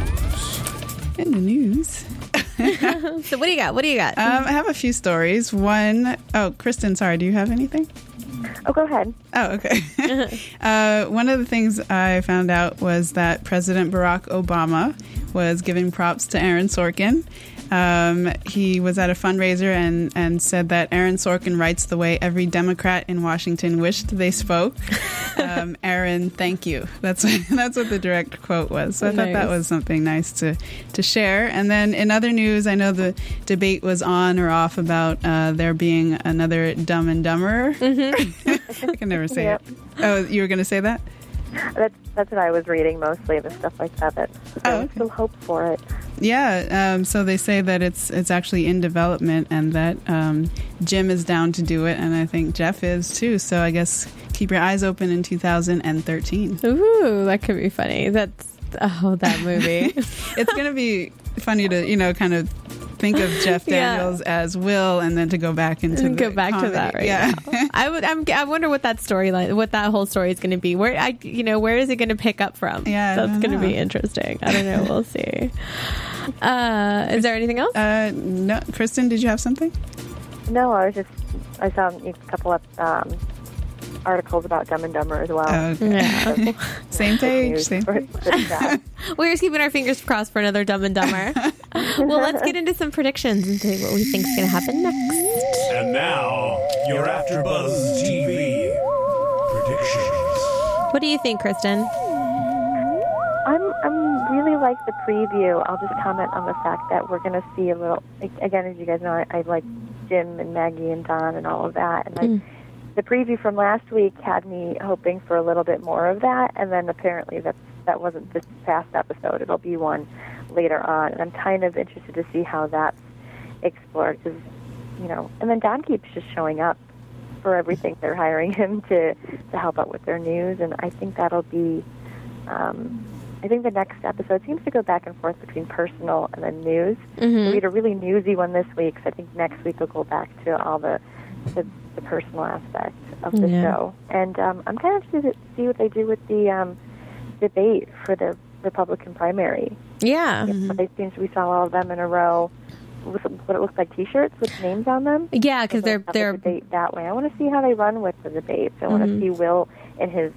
Speaker 1: News.
Speaker 5: In the news.
Speaker 4: So what do you got? What do you got?
Speaker 5: Um, I have a few stories. One, oh, Kristen, sorry, do you have anything?
Speaker 6: Oh, go ahead.
Speaker 5: Oh, okay. uh, one of the things I found out was that President Barack Obama was giving props to Aaron Sorkin. Um, he was at a fundraiser and, and said that Aaron Sorkin writes the way every Democrat in Washington wished they spoke. Um, Aaron, thank you. That's that's what the direct quote was. So I nice. thought that was something nice to, to share. And then in other news, I know the debate was on or off about uh, there being another Dumb and Dumber. Mm-hmm. I can never say yep. it. Oh, you were going to say that?
Speaker 6: That's that's what I was reading mostly, the stuff like that. That
Speaker 5: oh,
Speaker 6: there's
Speaker 5: okay.
Speaker 6: still hope for it.
Speaker 5: Yeah, um, so they say that it's it's actually in development and that um, Jim is down to do it, and I think Jeff is too. So I guess keep your eyes open in two thousand thirteen.
Speaker 4: Ooh, that could be funny. That's oh, that movie.
Speaker 5: It's going to be funny to, you know, kind of think of Jeff Daniels yeah. as Will, and then to go back into the
Speaker 4: go back
Speaker 5: comedy.
Speaker 4: to that right
Speaker 5: yeah.
Speaker 4: now. I would. I'm, I wonder what that storyline, what that whole story is going to be. Where I, you know, where is it going to pick up from?
Speaker 5: Yeah,
Speaker 4: that's going to be interesting. I don't know. We'll see. Uh, is there anything else?
Speaker 5: Uh, no, Kristen, did you have something?
Speaker 6: No, I was just I saw a couple of um, articles about Dumb and Dumber as well.
Speaker 5: Oh, okay.
Speaker 4: Yeah.
Speaker 5: Same page. Same page.
Speaker 4: We're just keeping our fingers crossed for another Dumb and Dumber. Well, let's get into some predictions and see what we think is going to happen next.
Speaker 1: And now, your AfterBuzz T V predictions.
Speaker 4: What do you think, Kristen?
Speaker 6: I'm I'm really like the preview. I'll just comment on the fact that we're going to see a little. Again, as you guys know, I, I like Jim and Maggie and Don and all of that, and mm. I. The preview from last week had me hoping for a little bit more of that, and then apparently that that wasn't this past episode. It'll be one later on, and I'm kind of interested to see how that's explored. Cause, you know, and then Don keeps just showing up for everything. They're hiring him to to help out with their news, and I think that'll be um, I think the next episode seems to go back and forth between personal and then news.
Speaker 4: Mm-hmm.
Speaker 6: We had a really newsy one this week, so I think next week we'll go back to all the the, the personal aspect of the
Speaker 4: Yeah.
Speaker 6: show. And um, I'm kind of interested to see what they do with the um, debate for the Republican primary.
Speaker 4: Yeah.
Speaker 6: Mm-hmm. They seems we saw all of them in a row with what it looks like T-shirts with names on them.
Speaker 4: Yeah, because they're
Speaker 6: Have the
Speaker 4: they're
Speaker 6: debate that way. I want to see how they run with the debates. I want to see Will in his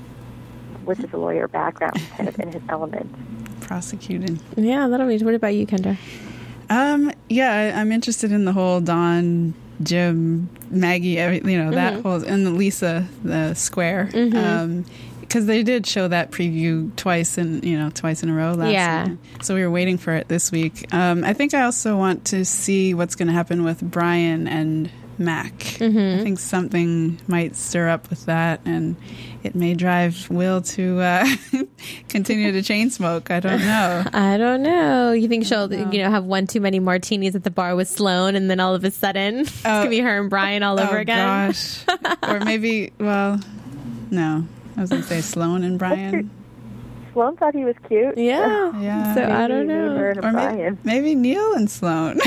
Speaker 6: with his lawyer background, kind of in his element.
Speaker 5: Prosecuting.
Speaker 4: yeah. That'll be. What about you, Kendra?
Speaker 5: Um, yeah, I, I'm interested in the whole Dawn, Jim, Maggie, every, you know, that whole, and the Lisa, the square. Um, because they did show that preview twice in, you know, twice in a row last
Speaker 4: Yeah.
Speaker 5: season. So we were waiting for it this week. Um, I think I also want to see what's going to happen with Brian and Mac. I think something might stir up with that, and it may drive Will to uh, continue to chain smoke. I don't know.
Speaker 4: I don't know. You think she'll, you know, have one too many martinis at the bar with Sloane, and then all of a sudden it's gonna be her and Brian all over
Speaker 5: oh,
Speaker 4: again?
Speaker 5: Gosh. Or maybe, well, no. I was going to say Sloane and Brian.
Speaker 6: Sloane thought he was cute.
Speaker 4: Yeah.
Speaker 5: Yeah.
Speaker 4: So I
Speaker 6: Maybe
Speaker 4: don't
Speaker 6: her
Speaker 4: know.
Speaker 6: and
Speaker 5: Or
Speaker 6: Brian.
Speaker 5: maybe, maybe Neil and Sloane.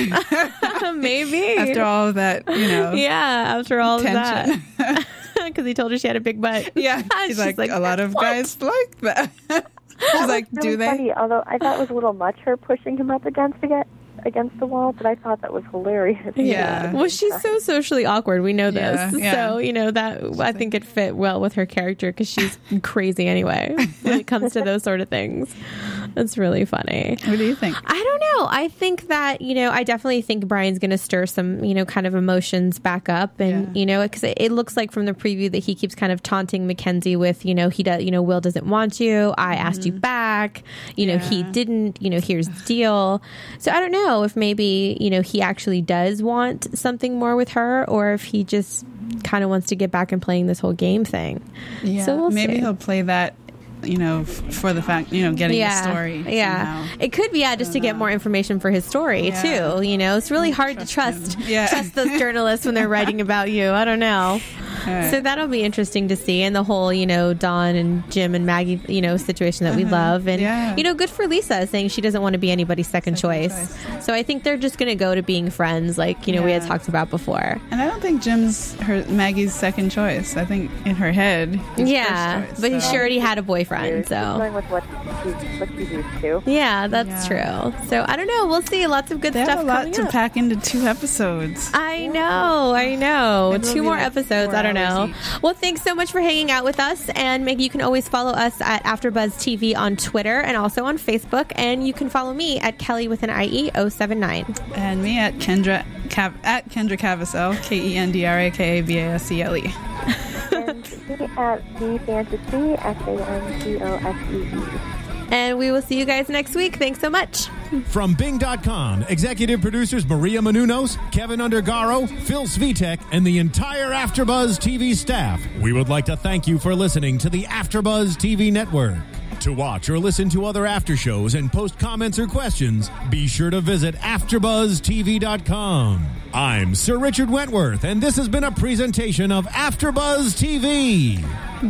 Speaker 4: Maybe.
Speaker 5: After all of that, you know.
Speaker 4: yeah. After all
Speaker 5: tension.
Speaker 4: of that, because he told her she had a big butt.
Speaker 5: Yeah. She's,
Speaker 4: She's
Speaker 5: like,
Speaker 4: like,
Speaker 5: a lot of
Speaker 4: "What?"
Speaker 5: guys like that. She's like,
Speaker 6: Really
Speaker 5: do they?
Speaker 6: funny, although I thought it was a little much her pushing him up against the, against the wall, but I thought that was hilarious.
Speaker 5: Yeah.
Speaker 4: Well, she's so socially awkward. We know
Speaker 5: Yeah,
Speaker 4: this.
Speaker 5: yeah.
Speaker 4: So, you know, that I think it fit well with her character because she's crazy anyway when it comes to those sort of things. It's really funny.
Speaker 5: What do you think?
Speaker 4: I don't know. I think that, you know, I definitely think Brian's going to stir some, you know, kind of emotions back up. And,
Speaker 5: Yeah.
Speaker 4: you know, because it, it looks like from the preview that he keeps kind of taunting Mackenzie with, you know, he does, you know, Will doesn't want you. I asked you back. You know, he
Speaker 5: Yeah.
Speaker 4: didn't, you know, here's the deal. So I don't know if maybe, you know, he actually does want something more with her or if he just kind of wants to get back and playing this whole game thing.
Speaker 5: Yeah.
Speaker 4: So we'll
Speaker 5: maybe
Speaker 4: see.
Speaker 5: he'll play that, you know, f- for the fact, you know, getting
Speaker 4: yeah,
Speaker 5: the story.
Speaker 4: Yeah,
Speaker 5: somehow.
Speaker 4: it could be yeah, just to get more information for his story
Speaker 5: Yeah.
Speaker 4: too. You know, it's really hard to trust
Speaker 5: him. Yeah.
Speaker 4: trust those journalists when they're writing about you. I don't know.
Speaker 5: right.
Speaker 4: So that'll be interesting to see, and the whole you know Dawn and Jim and Maggie you know situation that we love, and
Speaker 5: Yeah.
Speaker 4: you know good for Lisa saying she doesn't want to be anybody's second,
Speaker 5: Second
Speaker 4: choice.
Speaker 5: choice.
Speaker 4: So I think they're just going to go to being friends, like you know we had
Speaker 5: Yeah.
Speaker 4: talked about before.
Speaker 5: And I don't think Jim's her Maggie's second choice. I think in her head, he's
Speaker 4: Yeah,
Speaker 5: first choice,
Speaker 4: but
Speaker 5: so.
Speaker 4: she already had a boyfriend,
Speaker 6: She's
Speaker 4: so.
Speaker 6: going with what she's, what she's used to.
Speaker 4: Yeah, that's
Speaker 5: Yeah.
Speaker 4: true. So I don't know. We'll see. Lots of good
Speaker 5: They
Speaker 4: stuff
Speaker 5: have a lot
Speaker 4: coming
Speaker 5: to
Speaker 4: up.
Speaker 5: pack into two episodes.
Speaker 4: I know, I know.
Speaker 5: Maybe it'll
Speaker 4: Two
Speaker 5: be
Speaker 4: more
Speaker 5: like
Speaker 4: episodes.
Speaker 5: four
Speaker 4: I don't know.
Speaker 5: hours each.
Speaker 4: Well, thanks so much for hanging out with us. And Maggie, you can always follow us at AfterBuzz T V on Twitter and also on Facebook. And you can follow me at Kelly with an I E oh seven nine.
Speaker 5: And me at Kendra Cav- at Kendra Cavasel, K E N D R A K A V A S E L E.
Speaker 6: And me at the Fantasy, S A N T O S E E.
Speaker 4: And we will see you guys next week. Thanks so much.
Speaker 3: From Bing dot com, executive producers Maria Menounos, Kevin Undergaro, Phil Svitek, and the entire AfterBuzz T V staff, we would like to thank you for listening to the AfterBuzz T V network. To watch or listen to other after shows and post comments or questions, be sure to visit after buzz T V dot com. I'm Sir Richard Wentworth, and this has been a presentation of AfterBuzz T V.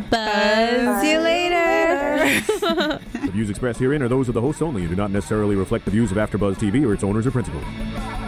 Speaker 4: Buzz you later.
Speaker 7: The views expressed herein are those of the hosts only and do not necessarily reflect the views of AfterBuzz T V or its owners or principals.